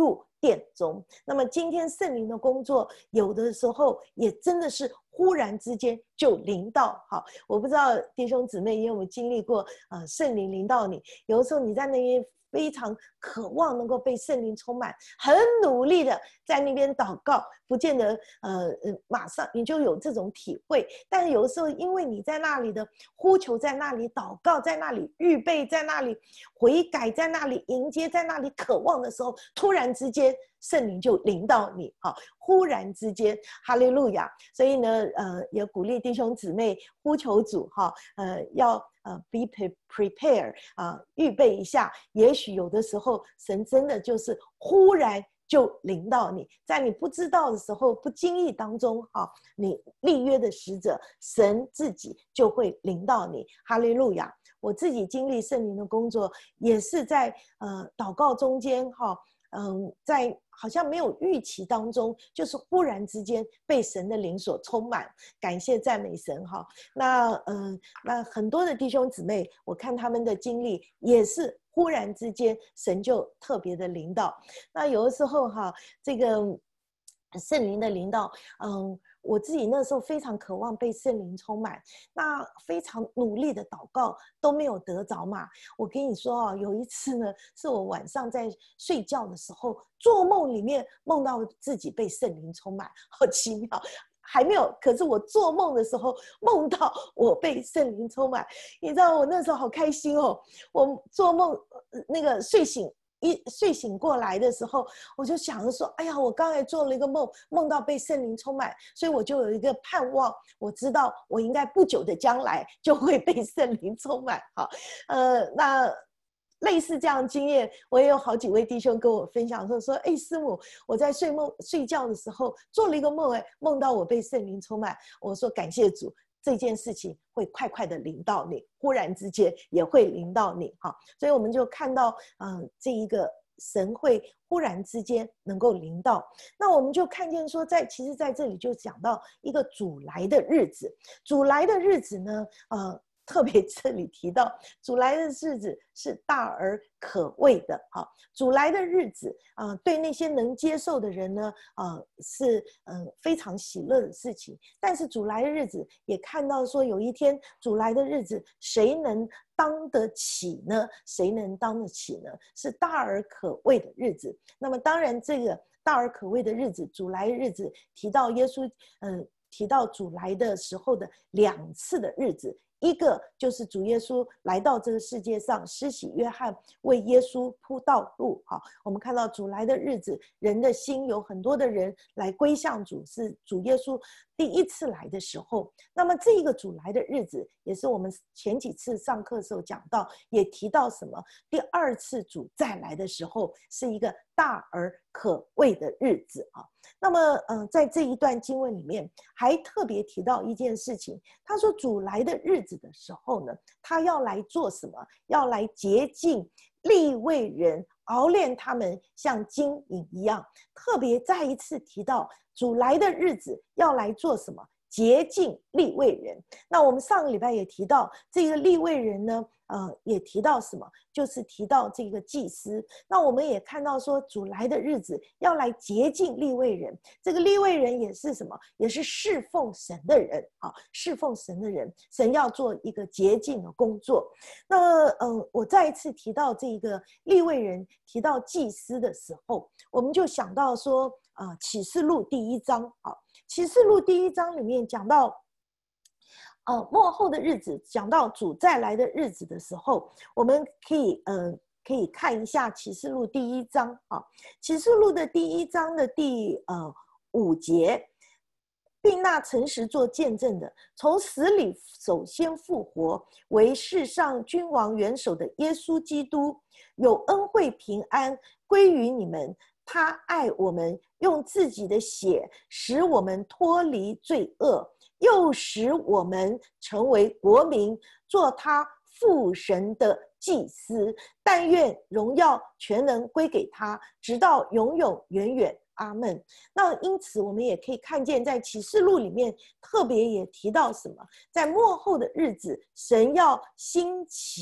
殿中。那么今天圣灵的工作，有的时候也真的是忽然之间就临到。好，我不知道弟兄姊妹有没有经历过，呃，圣灵临到你。有的时候你在那边非常渴望能够被圣灵充满，很努力的在那边祷告，不见得呃呃马上你就有这种体会。但是有的时候，因为你在那里的呼求，在那里祷告，在那里预备，在那里悔改，在那里迎接，在那里渴望的时候，突然之间圣灵就临到你。好，忽然之间，哈利路亚。所以呢，呃，也鼓励弟兄姊妹呼求主哈，呃，要呃 be prepared 啊、呃，预备一下。也许有的时候，神真的就是忽然就临到你，在你不知道的时候，不经意当中哈，你立约的使者，神自己就会临到你。哈利路亚！我自己经历圣灵的工作，也是在呃祷告中间哈。嗯，在好像没有预期当中，就是忽然之间被神的灵所充满，感谢赞美神哈。那嗯，那很多的弟兄姊妹，我看他们的经历也是忽然之间，神就特别的临到。那有的时候哈，这个圣灵的临到，嗯。我自己那时候非常渴望被圣灵充满，那非常努力的祷告都没有得着嘛。我跟你说啊，有一次呢，是我晚上在睡觉的时候，做梦里面梦到自己被圣灵充满，好奇妙。还没有，可是我做梦的时候梦到我被圣灵充满，你知道我那时候好开心哦。我做梦那个睡醒。一睡醒过来的时候，我就想着说，哎呀，我刚才做了一个梦，梦到被圣灵充满，所以我就有一个盼望，我知道我应该不久的将来就会被圣灵充满。好，呃，那类似这样的经验，我也有好几位弟兄跟我分享说，说，哎，师母，我在睡梦睡觉的时候做了一个梦，哎，梦到我被圣灵充满。我说感谢主。这件事情会快快的临到你，忽然之间也会临到你哈，所以我们就看到，嗯、呃，这一个神会忽然之间能够临到，那我们就看见说在，在其实在这里就讲到一个主来的日子，主来的日子呢，呃。特别这里提到主来的日子是大而可畏的，哈，主来的日子啊、呃，对那些能接受的人呢，啊、呃、是嗯、呃、非常喜乐的事情。但是主来的日子也看到说，有一天主来的日子，谁能当得起呢？谁能当得起呢？是大而可畏的日子。那么当然，这个大而可畏的日子，主来的日子，提到耶稣，嗯、呃，提到主来的时候的两次的日子。一个就是主耶稣来到这个世界上，施洗约翰为耶稣铺道路。好，我们看到主来的日子，人的心有很多的人来归向主，是主耶稣第一次来的时候。那么这一个主来的日子，也是我们前几次上课的时候讲到，也提到什么？第二次主再来的时候，是一个大而可畏的日子啊。那么，嗯、呃，在这一段经文里面，还特别提到一件事情。他说，主来的日子的时候呢，他要来做什么？要来洁净利未人，熬炼他们像金银一样。特别再一次提到，主来的日子要来做什么？洁净利未人。那我们上个礼拜也提到，这个利未人呢，呃，也提到什么？就是提到这个祭司。那我们也看到说，主来的日子要来洁净利未人。这个利未人也是什么？也是侍奉神的人啊，侍奉神的人，神要做一个洁净的工作。那么，呃，我再一次提到这个利未人，提到祭司的时候，我们就想到说，啊、呃，启示录第一章啊。启示录第一章里面讲到，呃，末后的日子，讲到主再来的日子的时候，我们可以呃可以看一下启示录第一章啊。启示录的第一章的第呃五节，并那诚实做见证的，从死里首先复活，为世上君王元首的耶稣基督，有恩惠平安归于你们。他爱我们，用自己的血使我们脱离罪恶，又使我们成为国民，做他父神的祭司。但愿荣耀全能归给他，直到永永远远。阿们。那因此我们也可以看见，在启示录里面特别也提到什么，在末后的日子，神要兴起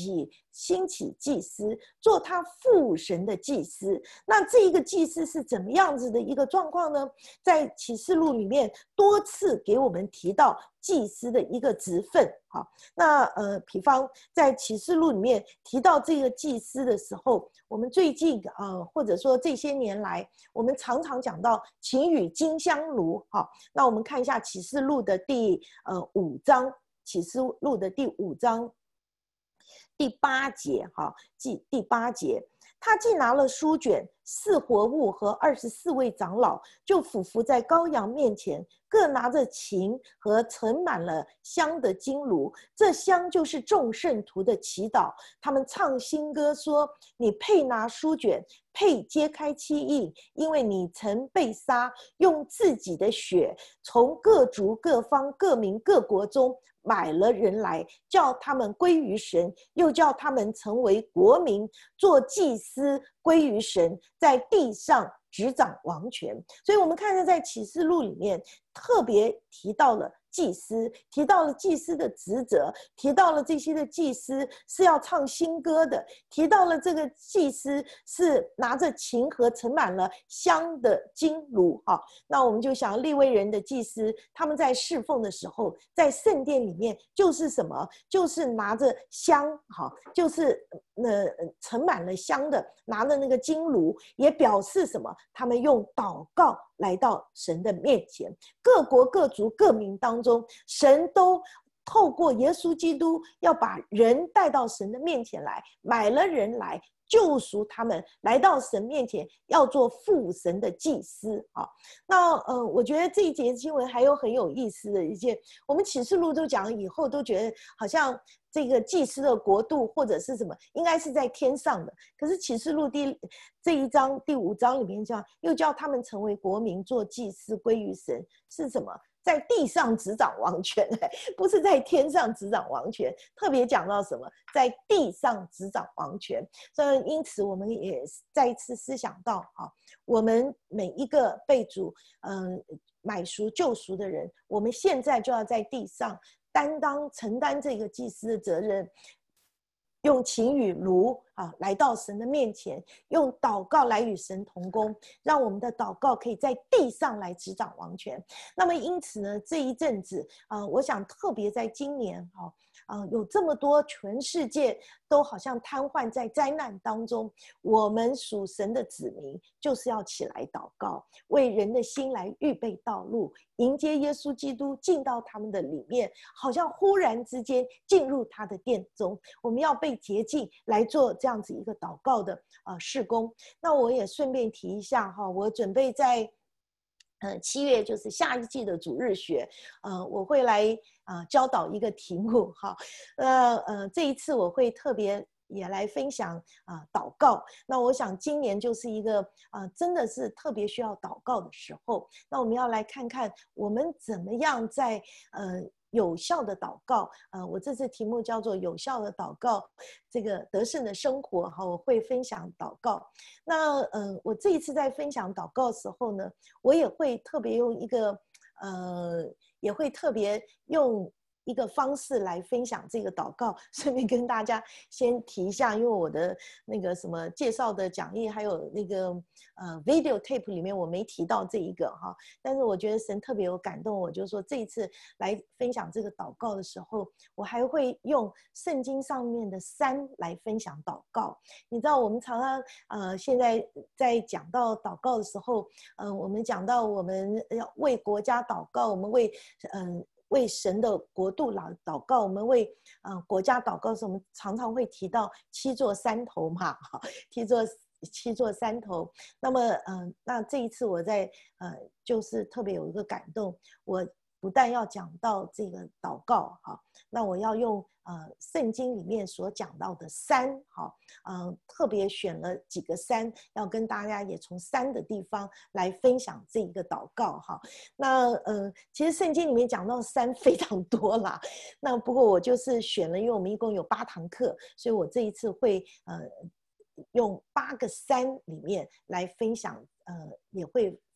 兴起祭司，做他父神的祭司。那这一个祭司是怎么样子的一个状况呢？在启示录里面多次给我们提到祭司的一个职分。好，那呃，比方在启示录里面提到这个祭司的时候，我们最近呃，或者说这些年来，我们常常讲到情与金香炉。好，那我们看一下启示录的第呃五章，启示录的第五章第八节。哈，第第八节。他既拿了书卷，四活物和二十四位长老就俯伏在羔羊面前，各拿着琴和盛满了香的金炉，这香就是众圣徒的祈祷。他们唱新歌说：你配拿书卷，配揭开七印，因为你曾被杀，用自己的血从各族各方各民各国中买了人来，叫他们归于神，又叫他们成为国民，做祭司归于神，在地上执掌王权。所以我们看到在启示录里面特别提到了祭司，提到了祭司的职责，提到了这些的祭司是要唱新歌的，提到了这个祭司是拿着琴和盛满了香的金炉。好，那我们就想利未人的祭司，他们在侍奉的时候，在圣殿里面就是什么？就是拿着香，好，就是呃盛满了香的，拿着那个金炉，也表示什么？他们用祷告来到神的面前。各国各族各民当中，神都透过耶稣基督要把人带到神的面前来，买了人来救赎他们，来到神面前要做父神的祭司。啊，那呃，我觉得这一节经文还有很有意思的一件，我们启示录都讲以后都觉得好像这个祭司的国度或者是什么应该是在天上的，可是启示录第这一章第五章里面讲，又叫他们成为国民，做祭司归于神，是什么？在地上执掌王权，不是在天上执掌王权。特别讲到什么？在地上执掌王权。所以因此我们也再一次思想到，我们每一个被主嗯买赎救赎的人，我们现在就要在地上担当承担这个祭司的责任，用琴与炉啊来到神的面前，用祷告来与神同工，让我们的祷告可以在地上来执掌王权。那么因此呢，这一阵子啊、呃，我想特别在今年哈。哦呃、有这么多全世界都好像瘫痪在灾难当中，我们属神的子民就是要起来祷告，为人的心来预备道路，迎接耶稣基督进到他们的里面，好像忽然之间进入他的殿中。我们要被洁净，来做这样子一个祷告的呃事工。那我也顺便提一下哈，我准备在呃，七月就是下一季的主日学，呃，我会来呃教导一个题目哈，呃呃，这一次我会特别也来分享啊、呃、祷告。那我想今年就是一个啊、呃、真的是特别需要祷告的时候。那我们要来看看我们怎么样在呃。有效的祷告，呃，我这次题目叫做有效的祷告，这个得胜的生活哈，我会分享祷告。那嗯、呃，我这一次在分享祷告的时候呢，我也会特别用一个呃，也会特别用一个方式来分享这个祷告，顺便跟大家先提一下，因为我的那个什么介绍的讲义还有那个呃 video tape 里面我没提到这一个哈，但是我觉得神特别有感动我，就是说这一次来分享这个祷告的时候，我还会用圣经上面的山来分享祷告。你知道我们常常呃现在在讲到祷告的时候，嗯、呃，我们讲到我们要为国家祷告，我们为嗯。呃为神的国度祷祷告，我们为呃国家祷告的时候，我们常常会提到七座山头嘛，七座七座山头。那么，嗯、呃，那这一次我在呃，就是特别有一个感动，我不但要讲到这个祷告哈，那我要用呃圣经里面所讲到的山哈，嗯、呃，特别选了几个山，要跟大家也从山的地方来分享这一个祷告哈。那呃，其实圣经里面讲到山非常多啦，那不过我就是选了，因为我们一共有八堂课，所以我这一次会呃用八个山里面来分享，呃，也会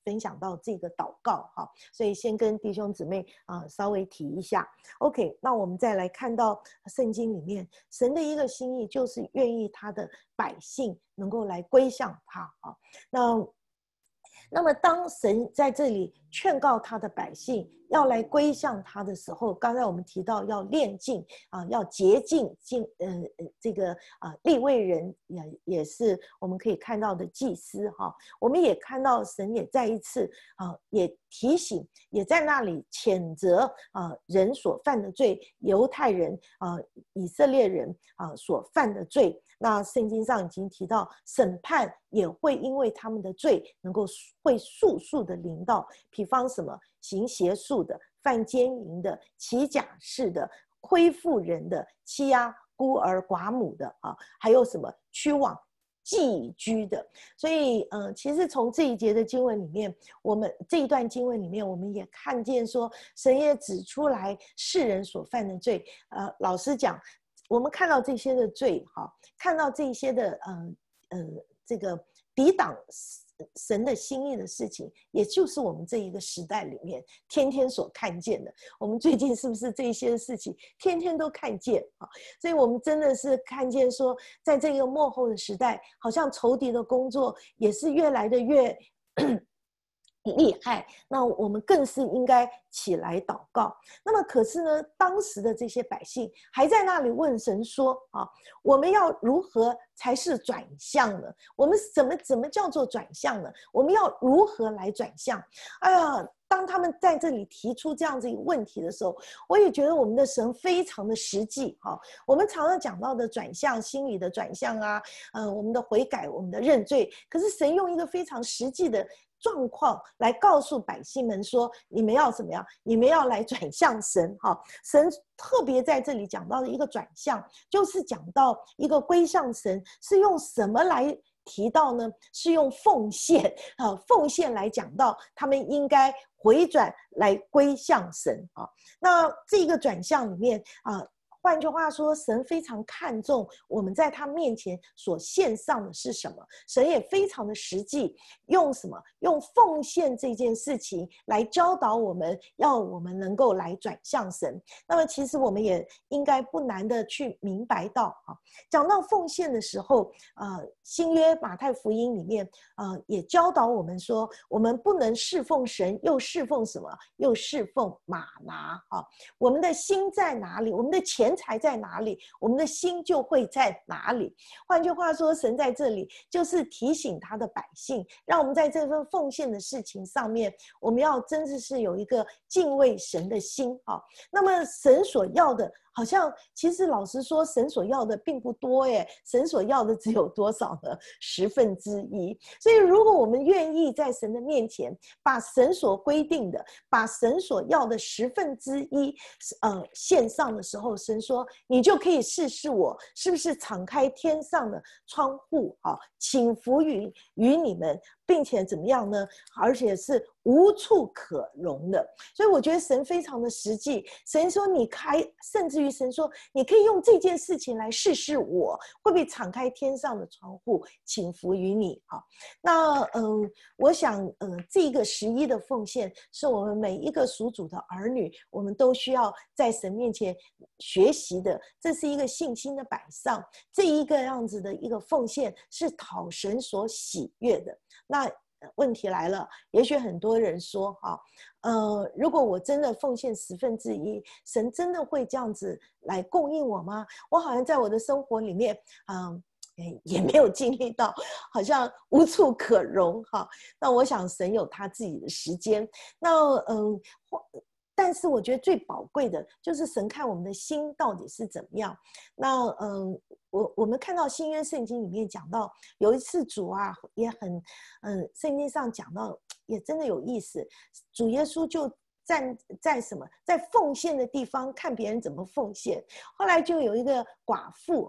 分享到这个祷告哈，所以先跟弟兄姊妹啊、呃、稍微提一下。OK， 那我们再来看到圣经里面神的一个心意，就是愿意他的百姓能够来归向他啊。那那么当神在这里劝告他的百姓要来归向他的时候，刚才我们提到要炼净啊，要洁净净，呃这个啊利未人也也是我们可以看到的祭司哈、啊。我们也看到神也再一次啊也提醒，也在那里谴责啊人所犯的罪，犹太人啊以色列人啊所犯的罪。那圣经上已经提到，审判也会因为他们的罪能够会速速的临到，比方什么行邪术的、犯奸淫的、起假誓的、亏负人的、欺压孤儿寡母的啊，还有什么屈枉寄居的。所以呃，其实从这一节的经文里面，我们这一段经文里面，我们也看见说，神也指出来世人所犯的罪。呃，老实讲，我们看到这些的罪哈，看到这些的呃呃这个抵挡神的心意的事情，也就是我们这一个时代里面天天所看见的。我们最近是不是这些事情天天都看见啊？所以我们真的是看见说，在这个末后的时代，好像仇敌的工作也是越来的越厉害，那我们更是应该起来祷告。那么可是呢，当时的这些百姓还在那里问神说啊，我们要如何才是转向呢？我们怎么怎么叫做转向呢？我们要如何来转向？哎呀，当他们在这里提出这样子一个问题的时候，我也觉得我们的神非常的实际哈。我们常常讲到的转向，心理的转向啊，呃，我们的悔改，我们的认罪，可是神用一个非常实际的状况来告诉百姓们说，你们要怎么样？你们要来转向神哈。神特别在这里讲到的一个转向，就是讲到一个归向神，是用什么来提到呢？是用奉献啊，奉献来讲到他们应该回转来归向神啊。那这个转向里面啊，换句话说，神非常看重我们在他面前所献上的是什么。神也非常的实际，用什么？用奉献这件事情来教导我们，要我们能够来转向神。那么其实我们也应该不难的去明白到啊，讲到奉献的时候，呃，新约马太福音里面呃也教导我们说，我们不能侍奉神，又侍奉什么？又侍奉马拿啊。我们的心在哪里？我们的钱财在哪里？我们的心就会在哪里。换句话说，神在这里就是提醒他的百姓，让我们在这份奉献的事情上面，我们要真的是有一个敬畏神的心啊。那么神所要的，好像其实老实说，神所要的并不多耶。神所要的只有多少呢？十分之一。所以如果我们愿意在神的面前，把神所规定的，把神所要的十分之一呃献上的时候，神说你就可以试试我是不是敞开天上的窗户啊，倾福于于你们，并且怎么样呢？而且是无处可容的。所以我觉得神非常的实际。神说你开，甚至于神说你可以用这件事情来试试我会不会敞开天上的窗户，倾福于你啊。那嗯、呃，我想嗯、呃，这个十一的奉献是我们每一个属主的儿女，我们都需要在神面前学习的。这是一个信心的摆上，这一个样子的一个奉献是讨神所喜悦的。那问题来了，也许很多人说哈，呃，如果我真的奉献十分之一，神真的会这样子来供应我吗？我好像在我的生活里面，嗯、呃，也没有经历到，好像无处可容哈。那我想神有他自己的时间。那嗯。但是我觉得最宝贵的就是神看我们的心到底是怎么样。那嗯，我我们看到新约圣经里面讲到，有一次主啊也很嗯，圣经上讲到也真的有意思，主耶稣就站在什么，在奉献的地方看别人怎么奉献。后来就有一个寡妇哈、啊，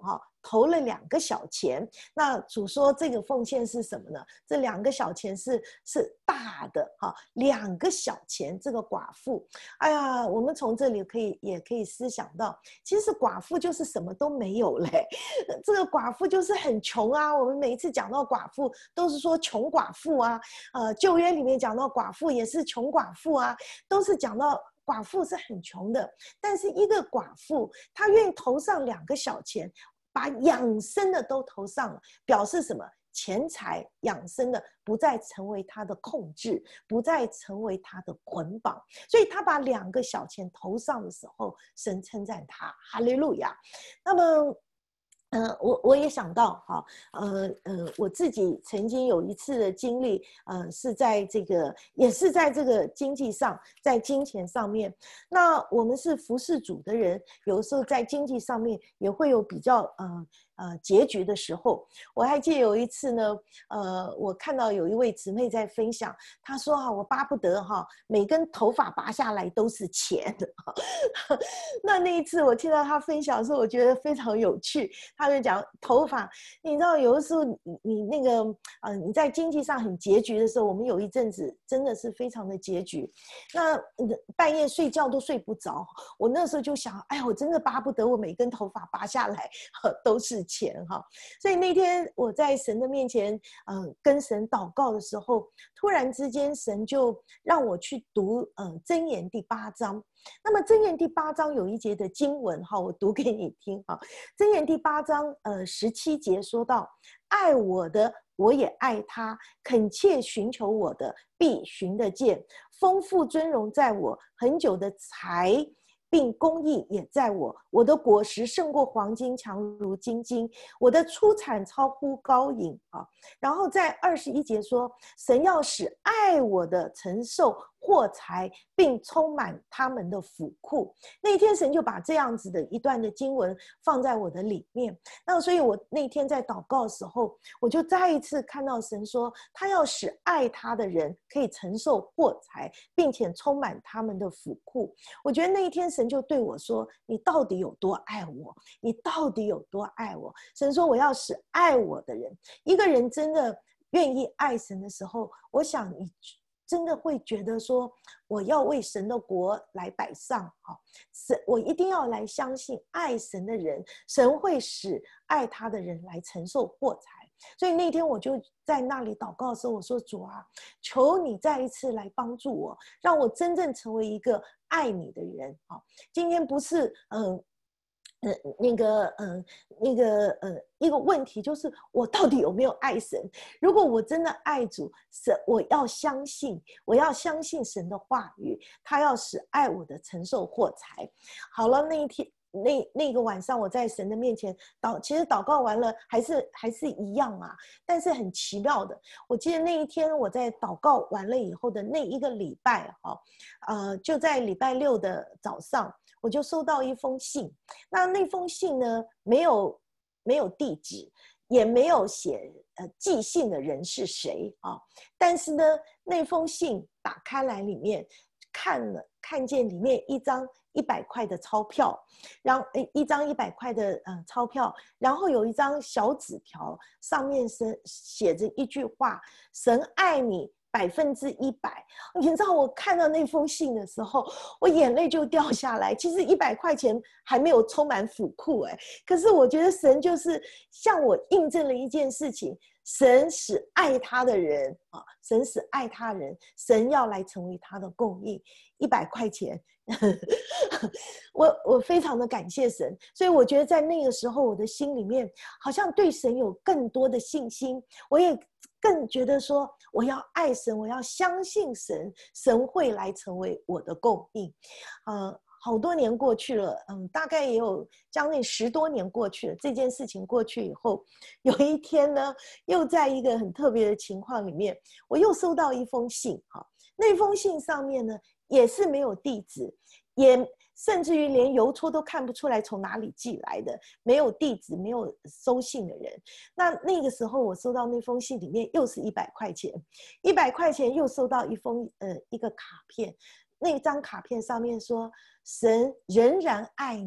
投了两个小钱。那主说这个奉献是什么呢？这两个小钱是是大的哈，两个小钱。这个寡妇，哎呀，我们从这里可以也可以思想到，其实寡妇就是什么都没有嘞。这个寡妇就是很穷啊。我们每一次讲到寡妇，都是说穷寡妇啊。呃，旧约里面讲到寡妇也是穷寡妇啊，都是讲到寡妇是很穷的。但是一个寡妇，她愿意投上两个小钱，把养生的都投上了，表示什么？钱财养生的不再成为他的控制，不再成为他的捆绑。所以他把两个小钱投上的时候，神称赞他，哈利路亚。那么呃，我我也想到哈，呃呃，我自己曾经有一次的经历，呃，是在这个，也是在这个经济上，在金钱上面。那我们是服侍主的人，有的时候在经济上面也会有比较呃呃拮据的时候。我还记得有一次呢，呃，我看到有一位姊妹在分享，她说哈，我巴不得哈，每根头发拔下来都是钱。那那一次我听到她分享的时候，我觉得非常有趣。他就讲头发，你知道有的时候你你那个呃你在经济上很拮据的时候，我们有一阵子真的是非常的拮据，那半夜睡觉都睡不着。我那时候就想，哎呀，我真的巴不得我每根头发拔下来都是钱哈。所以那天我在神的面前，嗯、呃，跟神祷告的时候，突然之间神就让我去读呃箴言第八章。那么箴言第八章有一节的经文哈，我读给你听哈。箴言第八章呃十七节说到，爱我的我也爱他，恳切寻求我的必寻得见。丰富尊荣在我，很久的财并公义也在我。我的果实胜过黄金，强如金金。我的出产超乎高银啊。然后在二十一节说，神要使爱我的承受获财，并充满他们的府库。那一天神就把这样子的一段的经文放在我的里面。那所以我那天在祷告的时候，我就再一次看到神说，他要使爱他的人可以承受获财，并且充满他们的府库。我觉得那一天神就对我说，你到底有多爱我？你到底有多爱我？神说，我要使爱我的人。一个人真的愿意爱神的时候，我想你真的会觉得说，我要为神的国来摆上，神，我一定要来相信爱神的人，神会使爱他的人来承受获财。所以那天我就在那里祷告的时候，我说，主啊，求你再一次来帮助我，让我真正成为一个爱你的人。今天不是嗯呃，那个，嗯、呃，那个，呃，一个问题就是我到底有没有爱神？如果我真的爱主，神，我要相信，我要相信神的话语，他要使爱我的承受获财。好了，那一天，那那个晚上，我在神的面前祷，其实祷告完了，还是还是一样啊。但是很奇妙的，我记得那一天我在祷告完了以后的那一个礼拜，哈，呃，就在礼拜六的早上。我就收到一封信，那那封信呢，没有没有地址，也没有写呃寄信的人是谁啊。但是呢，那封信打开来里面看了，看见里面一张一百块的钞票，然后一张一百块的呃钞票，然后有一张小纸条，上面是写着一句话：神爱你。百分之一百，你知道我看到那封信的时候，我眼泪就掉下来。其实一百块钱还没有充满府库哎，可是我觉得神就是向我印证了一件事情：神使爱他的人啊，神使爱他人，神要来成为他的供应。一百块钱，我我非常的感谢神，所以我觉得在那个时候，我的心里面好像对神有更多的信心，我也更觉得说，我要爱神，我要相信神，神会来成为我的供应。呃，好多年过去了，嗯，大概也有将近十多年过去了。这件事情过去以后，有一天呢，又在一个很特别的情况里面，我又收到一封信，哈，那封信上面呢，也是没有地址，也甚至于连邮戳都看不出来从哪里寄来的，没有地址，没有收信的人。那那个时候我收到那封信里面又是一百块钱，一百块钱又收到一封呃一个卡片，那张卡片上面说，神仍然爱你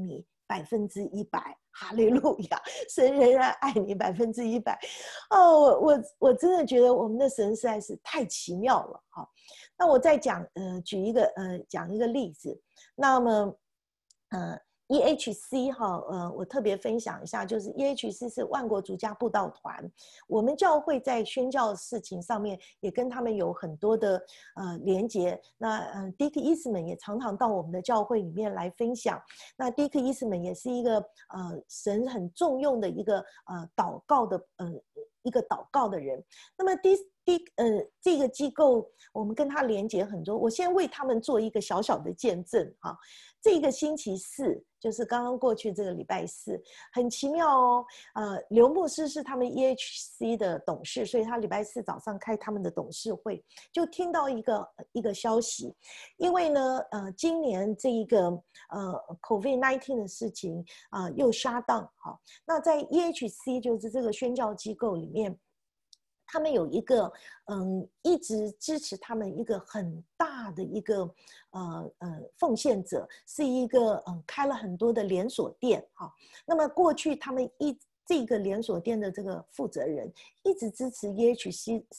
百分之一百，哈利路亚！神仍然爱你百分之一百。哦，我我我真的觉得我们的神实在是太奇妙了哈。那我再讲，呃，举一个呃讲一个例子，那么，呃。E H C 哈，呃，我特别分享一下，就是 E H C 是万国逐家布道团，我们教会在宣教事情上面也跟他们有很多的呃连结。那呃，Dick Eastman 也常常到我们的教会里面来分享。那 Dick Eastman 也是一个呃神很重用的一个呃祷告的呃一个祷告的人。那么 Dick Dick 呃这个机构我们跟他连结很多，我先为他们做一个小小的见证哈。这个星期四，就是刚刚过去这个礼拜四，很奇妙哦。呃，刘牧师是他们 E H C 的董事，所以他礼拜四早上开他们的董事会，就听到一个一个消息，因为呢，呃，今年这一个呃 COVID 十九 的事情啊、呃、又 shut down 哈。那在 E H C 就是这个宣教机构里面。他们有一个，嗯，一直支持他们一个很大的一个，呃呃，奉献者，是一个嗯开了很多的连锁店哈。那么过去他们一这个连锁店的这个负责人一直支持 E H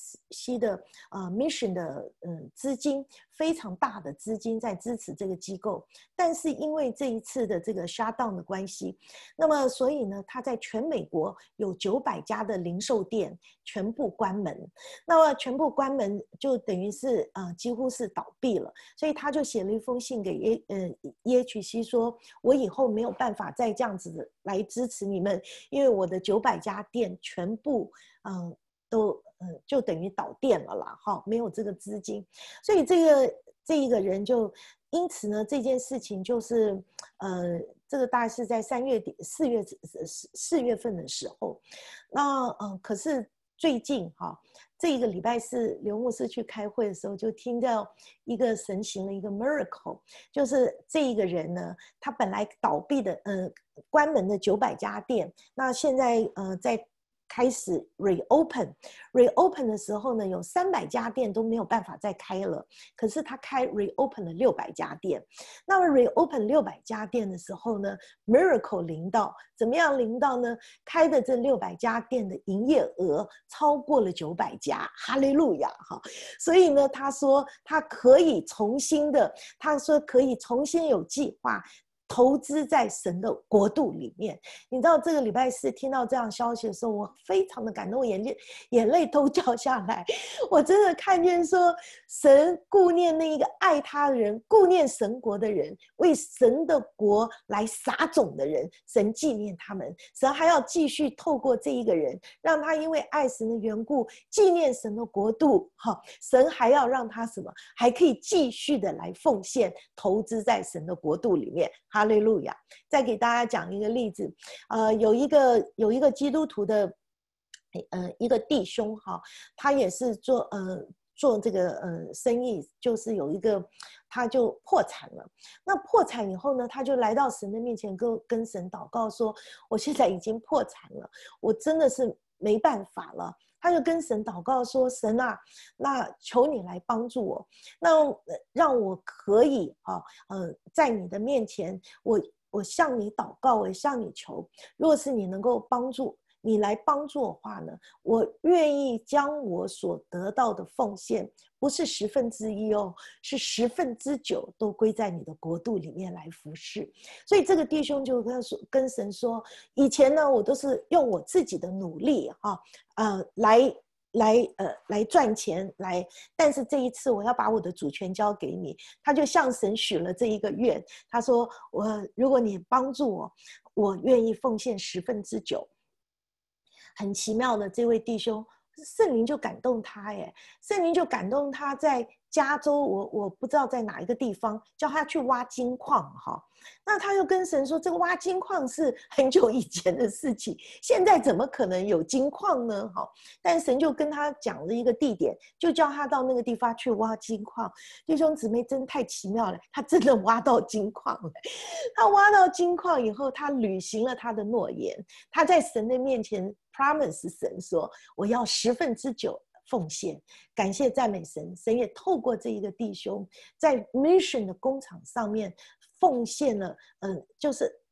C 的呃 mission 的嗯资金，非常大的资金在支持这个机构，但是因为这一次的这个 shutdown 的关系，那么所以呢，他在全美国有九百家的零售店全部关门，那么全部关门就等于是呃几乎是倒闭了，所以他就写了一封信给 E 呃 E H C 说，我以后没有办法再这样子来支持你们，因为我的九百家店全部嗯、呃、都嗯就等于倒店了啦，哈，没有这个资金，所以这个这一个人就因此呢，这件事情就是呃这个大概是在三月底四月四月份的时候，那嗯、呃、可是最近哈、哦、这一个礼拜四刘牧师去开会的时候，就听到一个神行的一个 miracle， 就是这一个人呢，他本来倒闭的呃关门的九百家店，那现在呃在开始 reopen reopen 的时候呢，有三百家店都没有办法再开了，可是他开 reopen 了六百家店。那么 reopen 六百家店的时候呢 ，miracle 临到，怎么样临到呢？开的这六百家店的营业额超过了九百家，哈利路亚哈！所以呢，他说他可以重新的，他说可以重新有计划。投资在神的国度里面，你知道这个礼拜四听到这样消息的时候，我非常的感动，眼泪眼泪都掉下来。我真的看见说，神顾念那一个爱他的人，顾念神国的人，为神的国来撒种的人，神纪念他们，神还要继续透过这一个人，让他因为爱神的缘故，纪念神的国度。哈，神还要让他什么，还可以继续的来奉献，投资在神的国度里面。哈利路亚！再给大家讲一个例子，呃，有一个有一个基督徒的，呃，一个弟兄哈，他也是做呃做这个呃生意，就是有一个他就破产了。那破产以后呢，他就来到神的面前跟跟神祷告说：“我现在已经破产了，我真的是没办法了。”他就跟神祷告说：“神啊，那求你来帮助我，那让我可以啊，呃，在你的面前，我我向你祷告，我向你求，若是你能够帮助。”你来帮助我的话呢，我愿意将我所得到的奉献，不是十分之一哦，是十分之九都归在你的国度里面来服侍。所以这个弟兄就跟他说，跟神说，以前呢，我都是用我自己的努力哈，呃，来来呃来赚钱来，但是这一次我要把我的主权交给你。他就向神许了这一个愿，他说我如果你帮助我，我愿意奉献十分之九。很奇妙的，这位弟兄，圣灵就感动他耶，圣灵就感动他在加州，我我不知道在哪一个地方，叫他去挖金矿哈。那他又跟神说，这个挖金矿是很久以前的事情，现在怎么可能有金矿呢？哈，但神就跟他讲了一个地点，就叫他到那个地方去挖金矿。弟兄姊妹，真太奇妙了，他真的挖到金矿了。他挖到金矿以后，他履行了他的诺言，他在神的面前 promise 神说，我要十分之九奉献，感谢赞美神。神也透过这一个弟兄，在 mission 的工厂上面奉献了，嗯，就是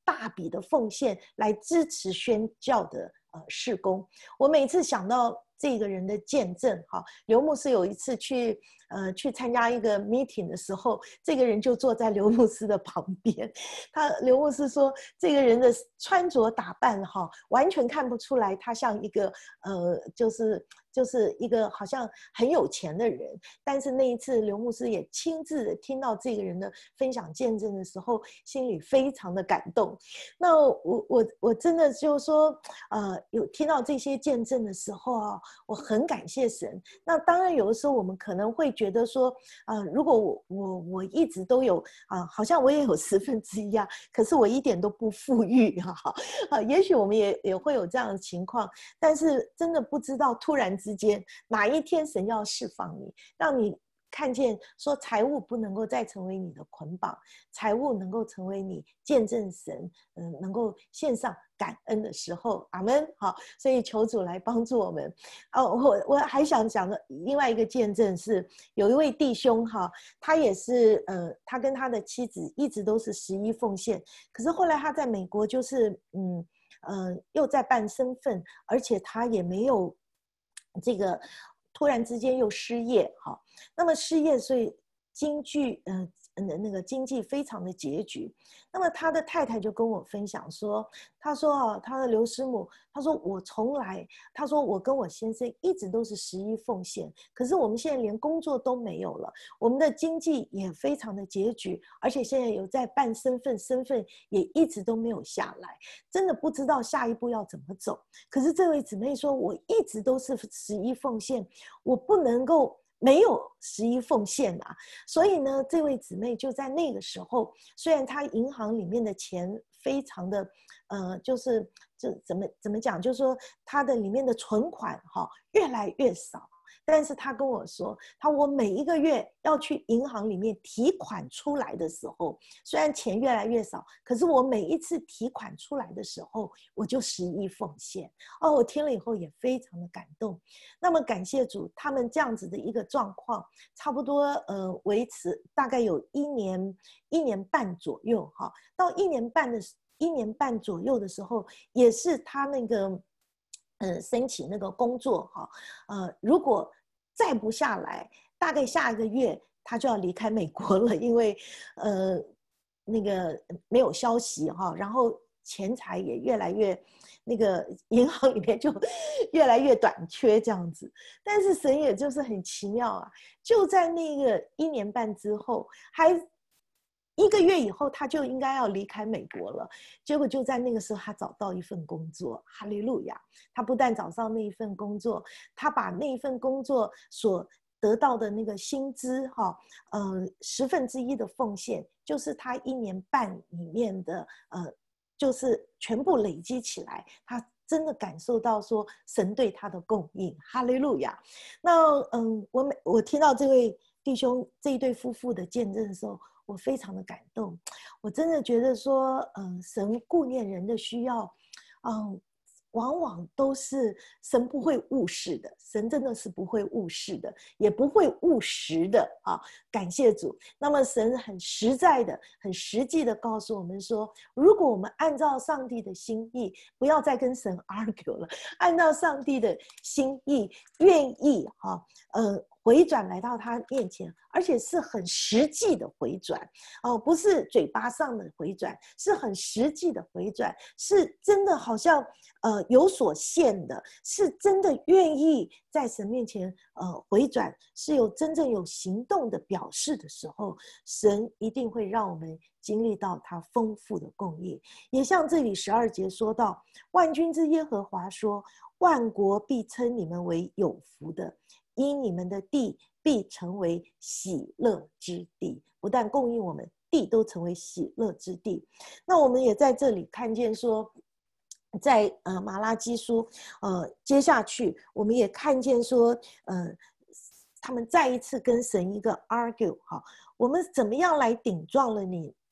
大笔的奉献来支持宣教的呃事工。我每次想到这个人的见证，哈，刘牧师有一次去呃去参加一个 meeting 的时候，这个人就坐在刘牧师的旁边。他刘牧师说，这个人的穿着打扮哈，完全看不出来他像一个呃就是就是一个好像很有钱的人。但是那一次刘牧师也亲自的听到这个人的分享见证的时候，心里非常的感动。那我我我真的就是说，呃，有听到这些见证的时候啊，我很感谢神。那当然有的时候我们可能会觉得说，呃，如果我我我一直都有啊、呃，好像我也有十分之一啊，可是我一点都不富裕哈、啊，啊，也许我们也也会有这样的情况，但是真的不知道突然之间哪一天神要释放你，让你看见说财务不能够再成为你的捆绑，财务能够成为你见证神，嗯，能够献上感恩的时候，阿们。好，所以求主来帮助我们。哦，我我还想讲的另外一个见证是，有一位弟兄哈，他也是呃，他跟他的妻子一直都是十一奉献，可是后来他在美国就是嗯呃又在办身份，而且他也没有这个。突然之间又失业，哈，那么失业，所以经济，呃，那个经济非常的拮据。那么他的太太就跟我分享说，他说啊，他的刘师母，他说我从来，他说我跟我先生一直都是十一奉献，可是我们现在连工作都没有了，我们的经济也非常的拮据，而且现在有在办身份，身份也一直都没有下来，真的不知道下一步要怎么走。可是这位姊妹说，我一直都是十一奉献，我不能够没有十一奉献啊，所以呢，这位姊妹就在那个时候，虽然她银行里面的钱非常的，呃，就是就怎么怎么讲，就是说她的里面的存款哈、哦、越来越少。但是他跟我说，他我每一个月要去银行里面提款出来的时候，虽然钱越来越少，可是我每一次提款出来的时候，我就十一奉献。哦，我听了以后也非常的感动。那么感谢主，他们这样子的一个状况，差不多呃维持大概有一年一年半左右哈。到一年半的一年半左右的时候，也是他那个。嗯，申请那个工作哈，呃，如果再不下来，大概下一个月他就要离开美国了，因为呃那个没有消息哈，然后钱财也越来越，那个银行里面就越来越短缺这样子。但是神也就是很奇妙啊，就在那个一年半之后，还。一个月以后，他就应该要离开美国了。结果就在那个时候，他找到一份工作，哈利路亚！他不但找到那一份工作，他把那一份工作所得到的那个薪资，哈，呃，十分之一的奉献，就是他一年半里面的，呃，就是全部累积起来，他真的感受到说神对他的供应，哈利路亚！那嗯，我每我听到这位弟兄这一对夫妇的见证的时候，我非常的感动，我真的觉得说，嗯、呃，神顾念人的需要，嗯，往往都是神不会误事的，神真的是不会误事的，也不会误时的啊！感谢主。那么神很实在的、很实际的告诉我们说，如果我们按照上帝的心意，不要再跟神 argue 了，按照上帝的心意，愿意哈、啊，呃。回转来到他面前，而且是很实际的回转哦，不是嘴巴上的回转，是很实际的回转，是真的好像呃有所献的，是真的愿意在神面前呃回转，是有真正有行动的表示的时候，神一定会让我们经历到他丰富的供应。也像这里十二节说到，万军之耶和华说，万国必称你们为有福的，因你们的地必成为喜乐之地。不但供应我们，地都成为喜乐之地。那我们也在这里看见说，在呃马拉基书，呃接下去我们也看见说，呃他们再一次跟神一个 argue 哈，我们怎么样来顶撞了你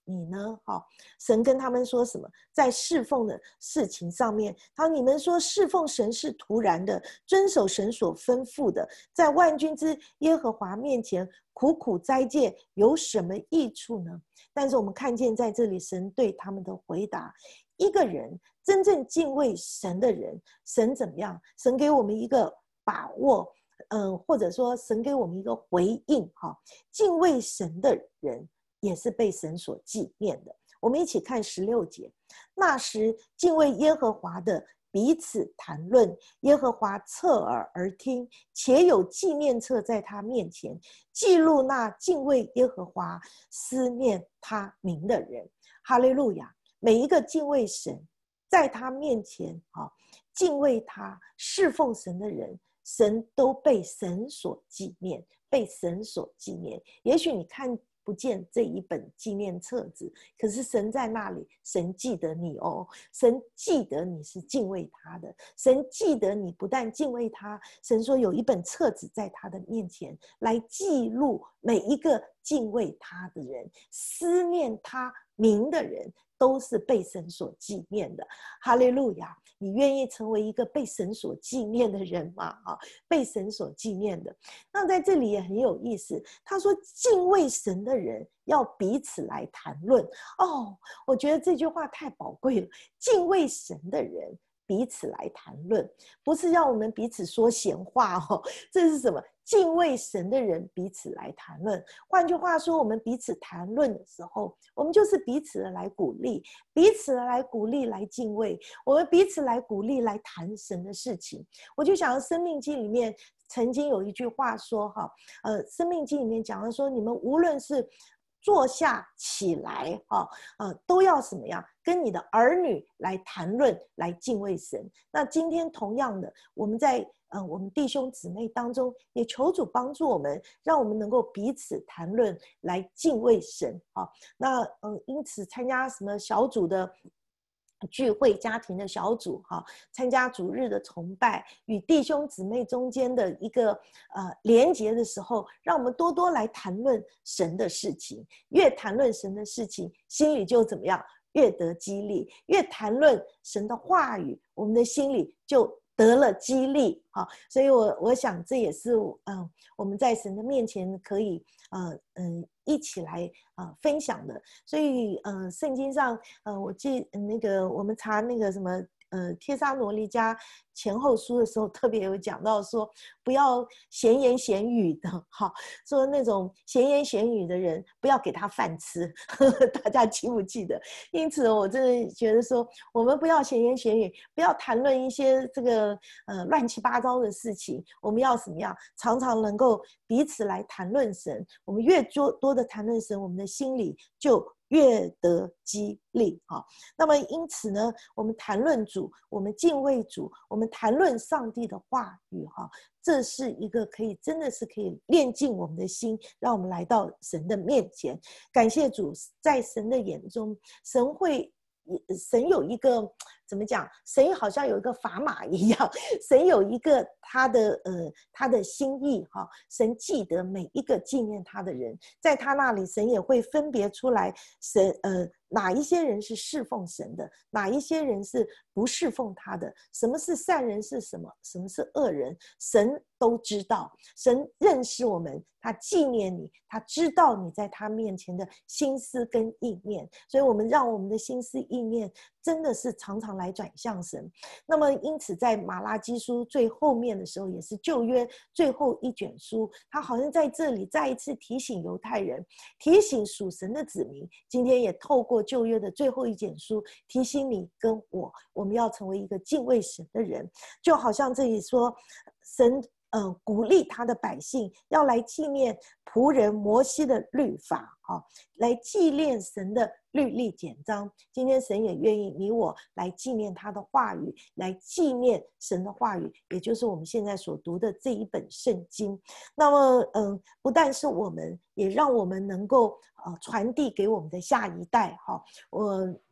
你呢？哈，神跟他们说什么？在侍奉的事情上面，他说你们说侍奉神是突然的，遵守神所吩咐的，在万军之耶和华面前苦苦斋戒，有什么益处呢？但是我们看见在这里，神对他们的回答，一个人真正敬畏神的人，神怎么样？神给我们一个把握。嗯，或者说神给我们一个回应哈，敬畏神的人也是被神所纪念的。我们一起看十六节，那时敬畏耶和华的彼此谈论，耶和华侧耳而听，且有纪念册在他面前，记录那敬畏耶和华、思念他名的人。哈利路亚！每一个敬畏神，在他面前啊，敬畏他、侍奉神的人。神都被神所纪念，被神所纪念。也许你看不见这一本纪念册子，可是神在那里，神记得你哦，神记得你是敬畏他的，神记得你不但敬畏他，神说有一本册子在他的面前，来记录每一个敬畏他的人，思念他名的人，都是被神所纪念的。哈利路亚！你愿意成为一个被神所纪念的人吗？啊，被神所纪念的。那在这里也很有意思，他说敬畏神的人要彼此来谈论。哦，我觉得这句话太宝贵了。敬畏神的人彼此来谈论，不是让我们彼此说闲话哦，这是什么？敬畏神的人彼此来谈论。换句话说，我们彼此谈论的时候，我们就是彼此的来鼓励，彼此的来鼓励，来敬畏，我们彼此来鼓励，来谈神的事情。我就想到《生命记》里面曾经有一句话说哈，呃，《生命记》里面讲到说，你们无论是坐下起来哈，呃，都要什么样？跟你的儿女来谈论，来敬畏神。那今天同样的，我们在呃我们弟兄姊妹当中，也求主帮助我们，让我们能够彼此谈论，来敬畏神啊。那嗯、呃，因此参加什么小组的聚会，家庭的小组哈，参加主日的崇拜，与弟兄姊妹中间的一个呃连结的时候，让我们多多来谈论神的事情。越谈论神的事情，心里就怎么样？越得激励。越谈论神的话语，我们的心里就得了激励啊。所以我我想这也是嗯我们在神的面前可以呃嗯一起来呃分享的。所以呃圣经上呃我记那个我们查那个什么呃帖撒罗尼迦前后书的时候，特别有讲到说，不要闲言闲语的哈，说那种闲言闲语的人，不要给他饭吃，呵呵，大家记不记得？因此，我真的觉得说，我们不要闲言闲语，不要谈论一些这个呃乱七八糟的事情。我们要怎么样？常常能够彼此来谈论神。我们越多多的谈论神，我们的心里就越得激励哈。那么因此呢，我们谈论主，我们敬畏主，我们谈论上帝的话语哈，这是一个可以真的是可以炼净我们的心，让我们来到神的面前。感谢主，在神的眼中，神会神有一个怎么讲？神好像有一个砝码一样，神有一个他的呃他的心意哈。神记得每一个纪念他的人，在他那里，神也会分别出来，神呃哪一些人是侍奉神的，哪一些人是不侍奉他的，什么是善人是什么，什么是恶人，神都知道。神认识我们，他纪念你，他知道你在他面前的心思跟意念，所以我们让我们的心思意念真的是常常来转向神。那么因此在马拉基书最后面的时候，也是旧约最后一卷书，他好像在这里再一次提醒犹太人，提醒属神的子民，今天也透过旧约的最后一卷书提醒你跟我，我们要成为一个敬畏神的人。就好像这里说神呃，鼓励他的百姓要来纪念仆人摩西的律法、哦、来纪念神的律例典章。今天神也愿意你我来纪念他的话语，来纪念神的话语，也就是我们现在所读的这一本圣经。那么嗯，不但是我们，也让我们能够呃传递给我们的下一代哈、哦。我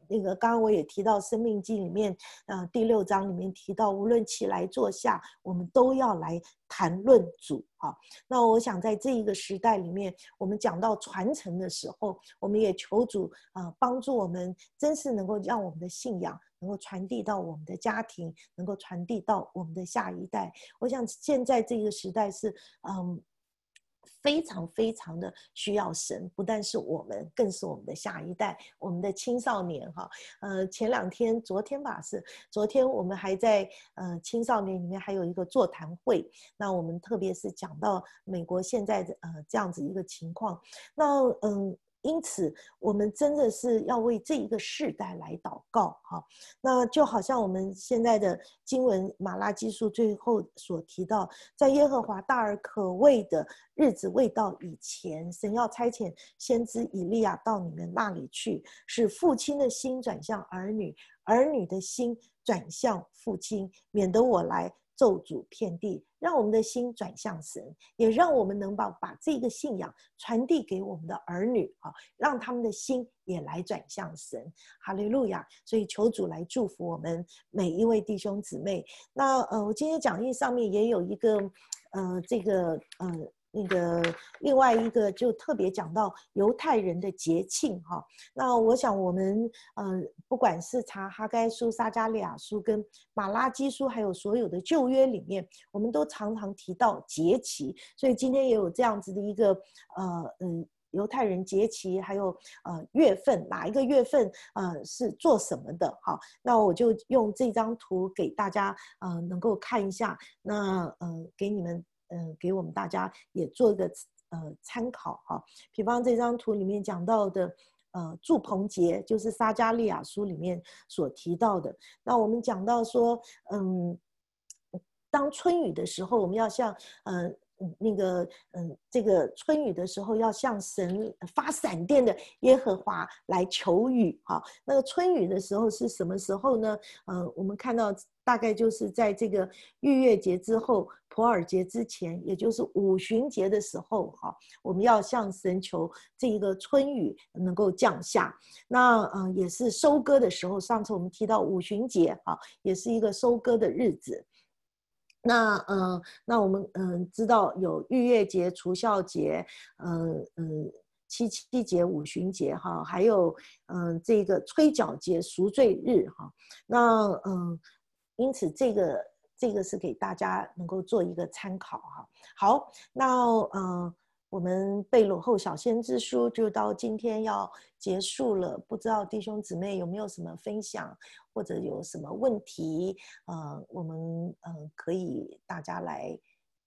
那个刚刚我也提到《生命记》里面，呃，第六章里面提到，无论起来坐下，我们都要来谈论主啊。那我想在这一个时代里面，我们讲到传承的时候，我们也求主啊、呃、帮助我们，真是能够让我们的信仰能够传递到我们的家庭，能够传递到我们的下一代。我想现在这个时代是嗯。非常非常的需要神，不但是我们，更是我们的下一代，我们的青少年哈。呃，前两天，昨天吧，是昨天我们还在呃青少年里面还有一个座谈会，那我们特别是讲到美国现在的呃这样子一个情况，那嗯。因此，我们真的是要为这一个世代来祷告哈。那就好像我们现在的经文马拉基书最后所提到，在耶和华大而可畏的日子未到以前，神要差遣先知以利亚到你们那里去，使父亲的心转向儿女，儿女的心转向父亲，免得我来咒诅遍地。让我们的心转向神，也让我们能把把这个信仰传递给我们的儿女啊，让他们的心也来转向神。哈利路亚！所以求主来祝福我们每一位弟兄姊妹。那呃，我今天讲义上面也有一个呃，这个呃。那个另外一个就特别讲到犹太人的节庆哈，那我想我们呃不管是查哈该书、撒迦利亚书跟马拉基书，还有所有的旧约里面，我们都常常提到节期，所以今天也有这样子的一个呃嗯。犹太人节期，还有呃月份，哪一个月份呃是做什么的？哈，那我就用这张图给大家呃能够看一下，那呃给你们。嗯、呃，给我们大家也做一个呃参考哈。比方这张图里面讲到的，呃，祝棚节就是撒迦利亚书里面所提到的。那我们讲到说，嗯，当春雨的时候，我们要向呃那个嗯这个春雨的时候，要向神发闪电的耶和华来求雨哈。那个春雨的时候是什么时候呢？呃，我们看到。大概就是在这个逾越节之后，普尔节之前，也就是五旬节的时候，哈，我们要向神求这一个春雨能够降下。那呃也是收割的时候，上次我们提到五旬节，哈，也是一个收割的日子。那呃，那我们嗯、呃、知道有逾越节、除酵节，嗯、呃、嗯。七七节、五旬节哈，还有嗯、呃、这个吹角节、赎罪日哈，那嗯。呃因此，这个这个是给大家能够做一个参考哈。好，那呃，我们贝鲁后小先知书就到今天要结束了。不知道弟兄姊妹有没有什么分享，或者有什么问题？呃，我们呃可以大家来，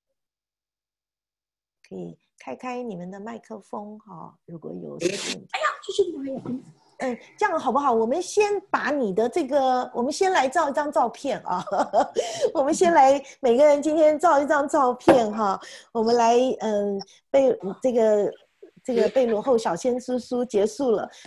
可以开开你们的麦克风哈。如果有什么问题，哎呀，就是妈呀！嗯，这样好不好？我们先把你的这个，我们先来照一张照片啊。我们先来，每个人今天照一张照片哈。我们来，嗯，贝这个这个贝鲁后小先知书结束了。